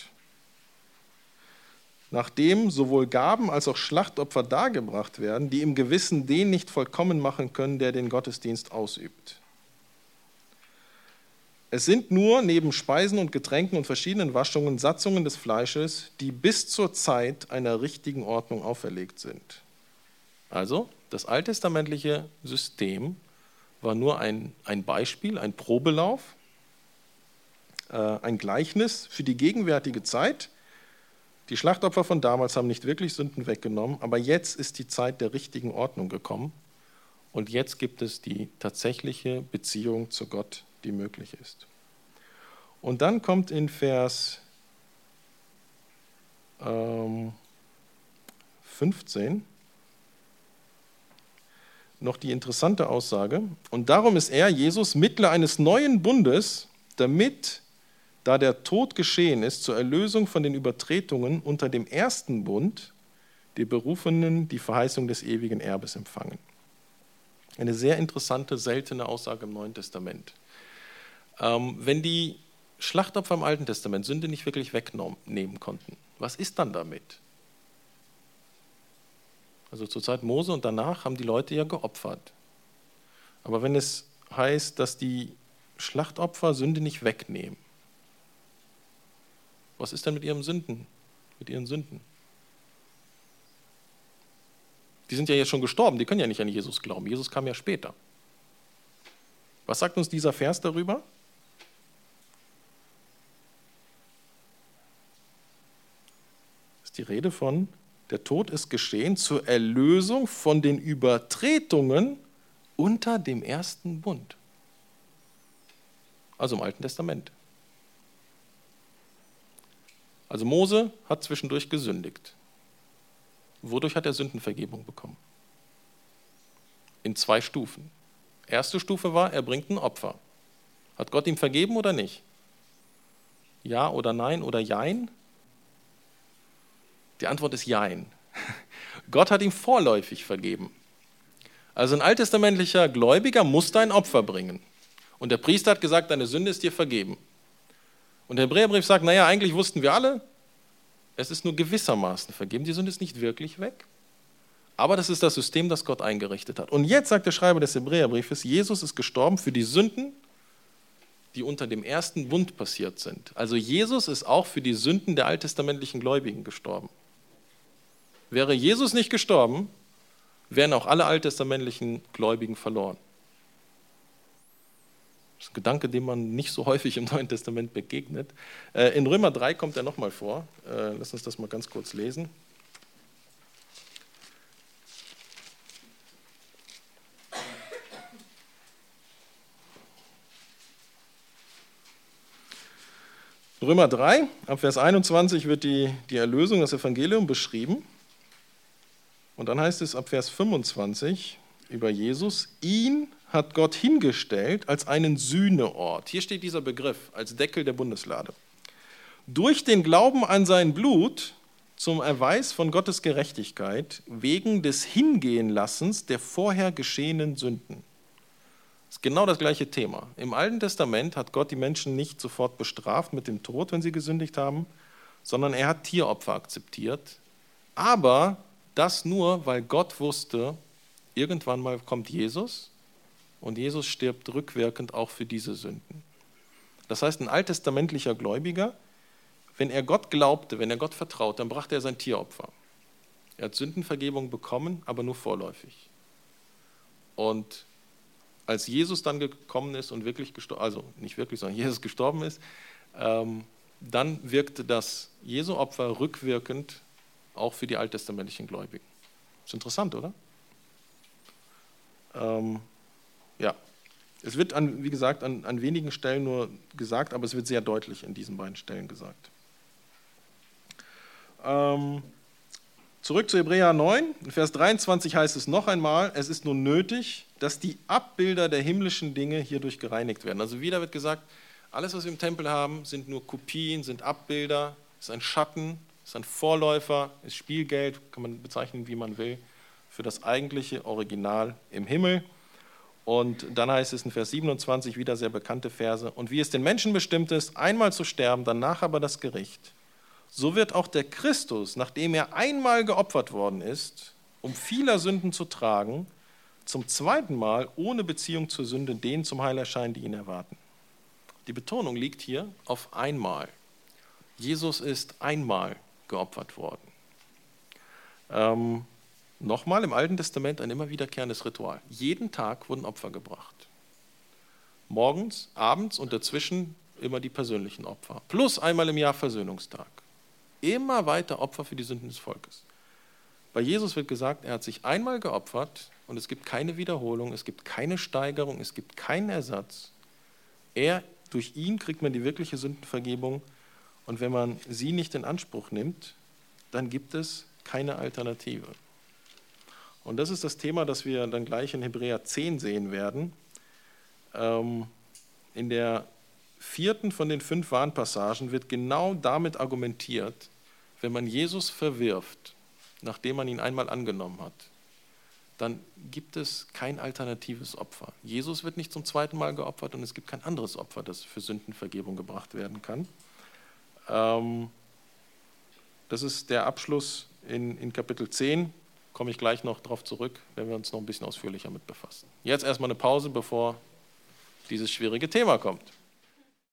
Nachdem sowohl Gaben als auch Schlachtopfer dargebracht werden, die im Gewissen den nicht vollkommen machen können, der den Gottesdienst ausübt. Es sind nur neben Speisen und Getränken und verschiedenen Waschungen Satzungen des Fleisches, die bis zur Zeit einer richtigen Ordnung auferlegt sind. Also, das alttestamentliche System war nur ein, ein Beispiel, ein Probelauf, äh, ein Gleichnis für die gegenwärtige Zeit. Die Schlachtopfer von damals haben nicht wirklich Sünden weggenommen, aber jetzt ist die Zeit der richtigen Ordnung gekommen Und jetzt gibt es die tatsächliche Beziehung zu Gott, die möglich ist. Und dann kommt in Vers ähm, fünfzehn noch die interessante Aussage. Und darum ist er, Jesus, Mittler eines neuen Bundes, damit, da der Tod geschehen ist, zur Erlösung von den Übertretungen unter dem ersten Bund, die Berufenen die Verheißung des ewigen Erbes empfangen. Eine sehr interessante, seltene Aussage im Neuen Testament. Ähm, wenn die Schlachtopfer im Alten Testament Sünde nicht wirklich wegnehmen konnten, was ist dann damit? Also zur Zeit Mose und danach haben die Leute ja geopfert. Aber wenn es heißt, dass die Schlachtopfer Sünde nicht wegnehmen, was ist denn mit ihren Sünden? Mit ihren Sünden? Die sind ja jetzt schon gestorben, die können ja nicht an Jesus glauben. Jesus kam ja später. Was sagt uns dieser Vers darüber? Das ist die Rede von: Der Tod ist geschehen zur Erlösung von den Übertretungen unter dem ersten Bund. Also im Alten Testament. Also Mose hat zwischendurch gesündigt. Wodurch hat er Sündenvergebung bekommen? In zwei Stufen. Erste Stufe war, er bringt ein Opfer. Hat Gott ihm vergeben oder nicht? Ja oder nein oder jein? Die Antwort ist jein. Gott hat ihm vorläufig vergeben. Also ein alttestamentlicher Gläubiger musste ein Opfer bringen. Und der Priester hat gesagt, deine Sünde ist dir vergeben. Und der Hebräerbrief sagt, naja, eigentlich wussten wir alle, es ist nur gewissermaßen vergeben, die Sünde ist nicht wirklich weg. Aber das ist das System, das Gott eingerichtet hat. Und jetzt sagt der Schreiber des Hebräerbriefes, Jesus ist gestorben für die Sünden, die unter dem ersten Bund passiert sind. Also Jesus ist auch für die Sünden der alttestamentlichen Gläubigen gestorben. Wäre Jesus nicht gestorben, wären auch alle alttestamentlichen Gläubigen verloren. Das ist ein Gedanke, dem man nicht so häufig im Neuen Testament begegnet. In Römer drei kommt er nochmal vor. Lass uns das mal ganz kurz lesen. Römer drei, ab Vers einundzwanzig wird die, die Erlösung, das Evangelium beschrieben. Und dann heißt es ab Vers fünfundzwanzig über Jesus, ihn hat Gott hingestellt als einen Sühneort. Hier steht dieser Begriff als Deckel der Bundeslade. Durch den Glauben an sein Blut zum Erweis von Gottes Gerechtigkeit wegen des Hingehenlassens der vorher geschehenen Sünden. Das ist genau das gleiche Thema. Im Alten Testament hat Gott die Menschen nicht sofort bestraft mit dem Tod, wenn sie gesündigt haben, sondern er hat Tieropfer akzeptiert. Aber das nur, weil Gott wusste, irgendwann mal kommt Jesus und Jesus stirbt rückwirkend auch für diese Sünden. Das heißt, ein alttestamentlicher Gläubiger, wenn er Gott glaubte, wenn er Gott vertraut, dann brachte er sein Tieropfer. Er hat Sündenvergebung bekommen, aber nur vorläufig. Und als Jesus dann gekommen ist und wirklich gestorben, also nicht wirklich, sondern Jesus gestorben ist, ähm, dann wirkte das Jesu-Opfer rückwirkend auch für die alttestamentlichen Gläubigen. Ist interessant, oder? Ähm, ja, es wird, an, wie gesagt, an, an wenigen Stellen nur gesagt, aber es wird sehr deutlich in diesen beiden Stellen gesagt. Ähm, zurück zu Hebräer neun, in Vers dreiundzwanzig heißt es noch einmal, es ist nun nötig, dass die Abbilder der himmlischen Dinge hierdurch gereinigt werden. Also wieder wird gesagt, alles, was wir im Tempel haben, sind nur Kopien, sind Abbilder, ist ein Schatten, ist ein Vorläufer, ist Spielgeld, kann man bezeichnen, wie man will, für das eigentliche Original im Himmel. Und dann heißt es in Vers siebenundzwanzig, wieder sehr bekannte Verse, und wie es den Menschen bestimmt ist, einmal zu sterben, danach aber das Gericht, so wird auch der Christus, nachdem er einmal geopfert worden ist, um vieler Sünden zu tragen, zum zweiten Mal ohne Beziehung zur Sünde denen zum Heil erscheinen, die ihn erwarten. Die Betonung liegt hier auf einmal. Jesus ist einmal geopfert worden. Ähm, Nochmal im Alten Testament ein immer wiederkehrendes Ritual. Jeden Tag wurden Opfer gebracht. Morgens, abends und dazwischen immer die persönlichen Opfer. Plus einmal im Jahr Versöhnungstag. Immer weiter Opfer für die Sünden des Volkes. Bei Jesus wird gesagt, er hat sich einmal geopfert und es gibt keine Wiederholung, es gibt keine Steigerung, es gibt keinen Ersatz. Er, durch ihn kriegt man die wirkliche Sündenvergebung und wenn man sie nicht in Anspruch nimmt, dann gibt es keine Alternative. Und das ist das Thema, das wir dann gleich in Hebräer zehn sehen werden. Ähm, in der vierten von den fünf Warnpassagen wird genau damit argumentiert, wenn man Jesus verwirft, nachdem man ihn einmal angenommen hat, dann gibt es kein alternatives Opfer. Jesus wird nicht zum zweiten Mal geopfert und es gibt kein anderes Opfer, das für Sündenvergebung gebracht werden kann. Ähm, das ist der Abschluss in, in Kapitel zehn. Komme ich gleich noch darauf zurück, wenn wir uns noch ein bisschen ausführlicher mit befassen. Jetzt erstmal eine Pause, bevor dieses schwierige Thema kommt.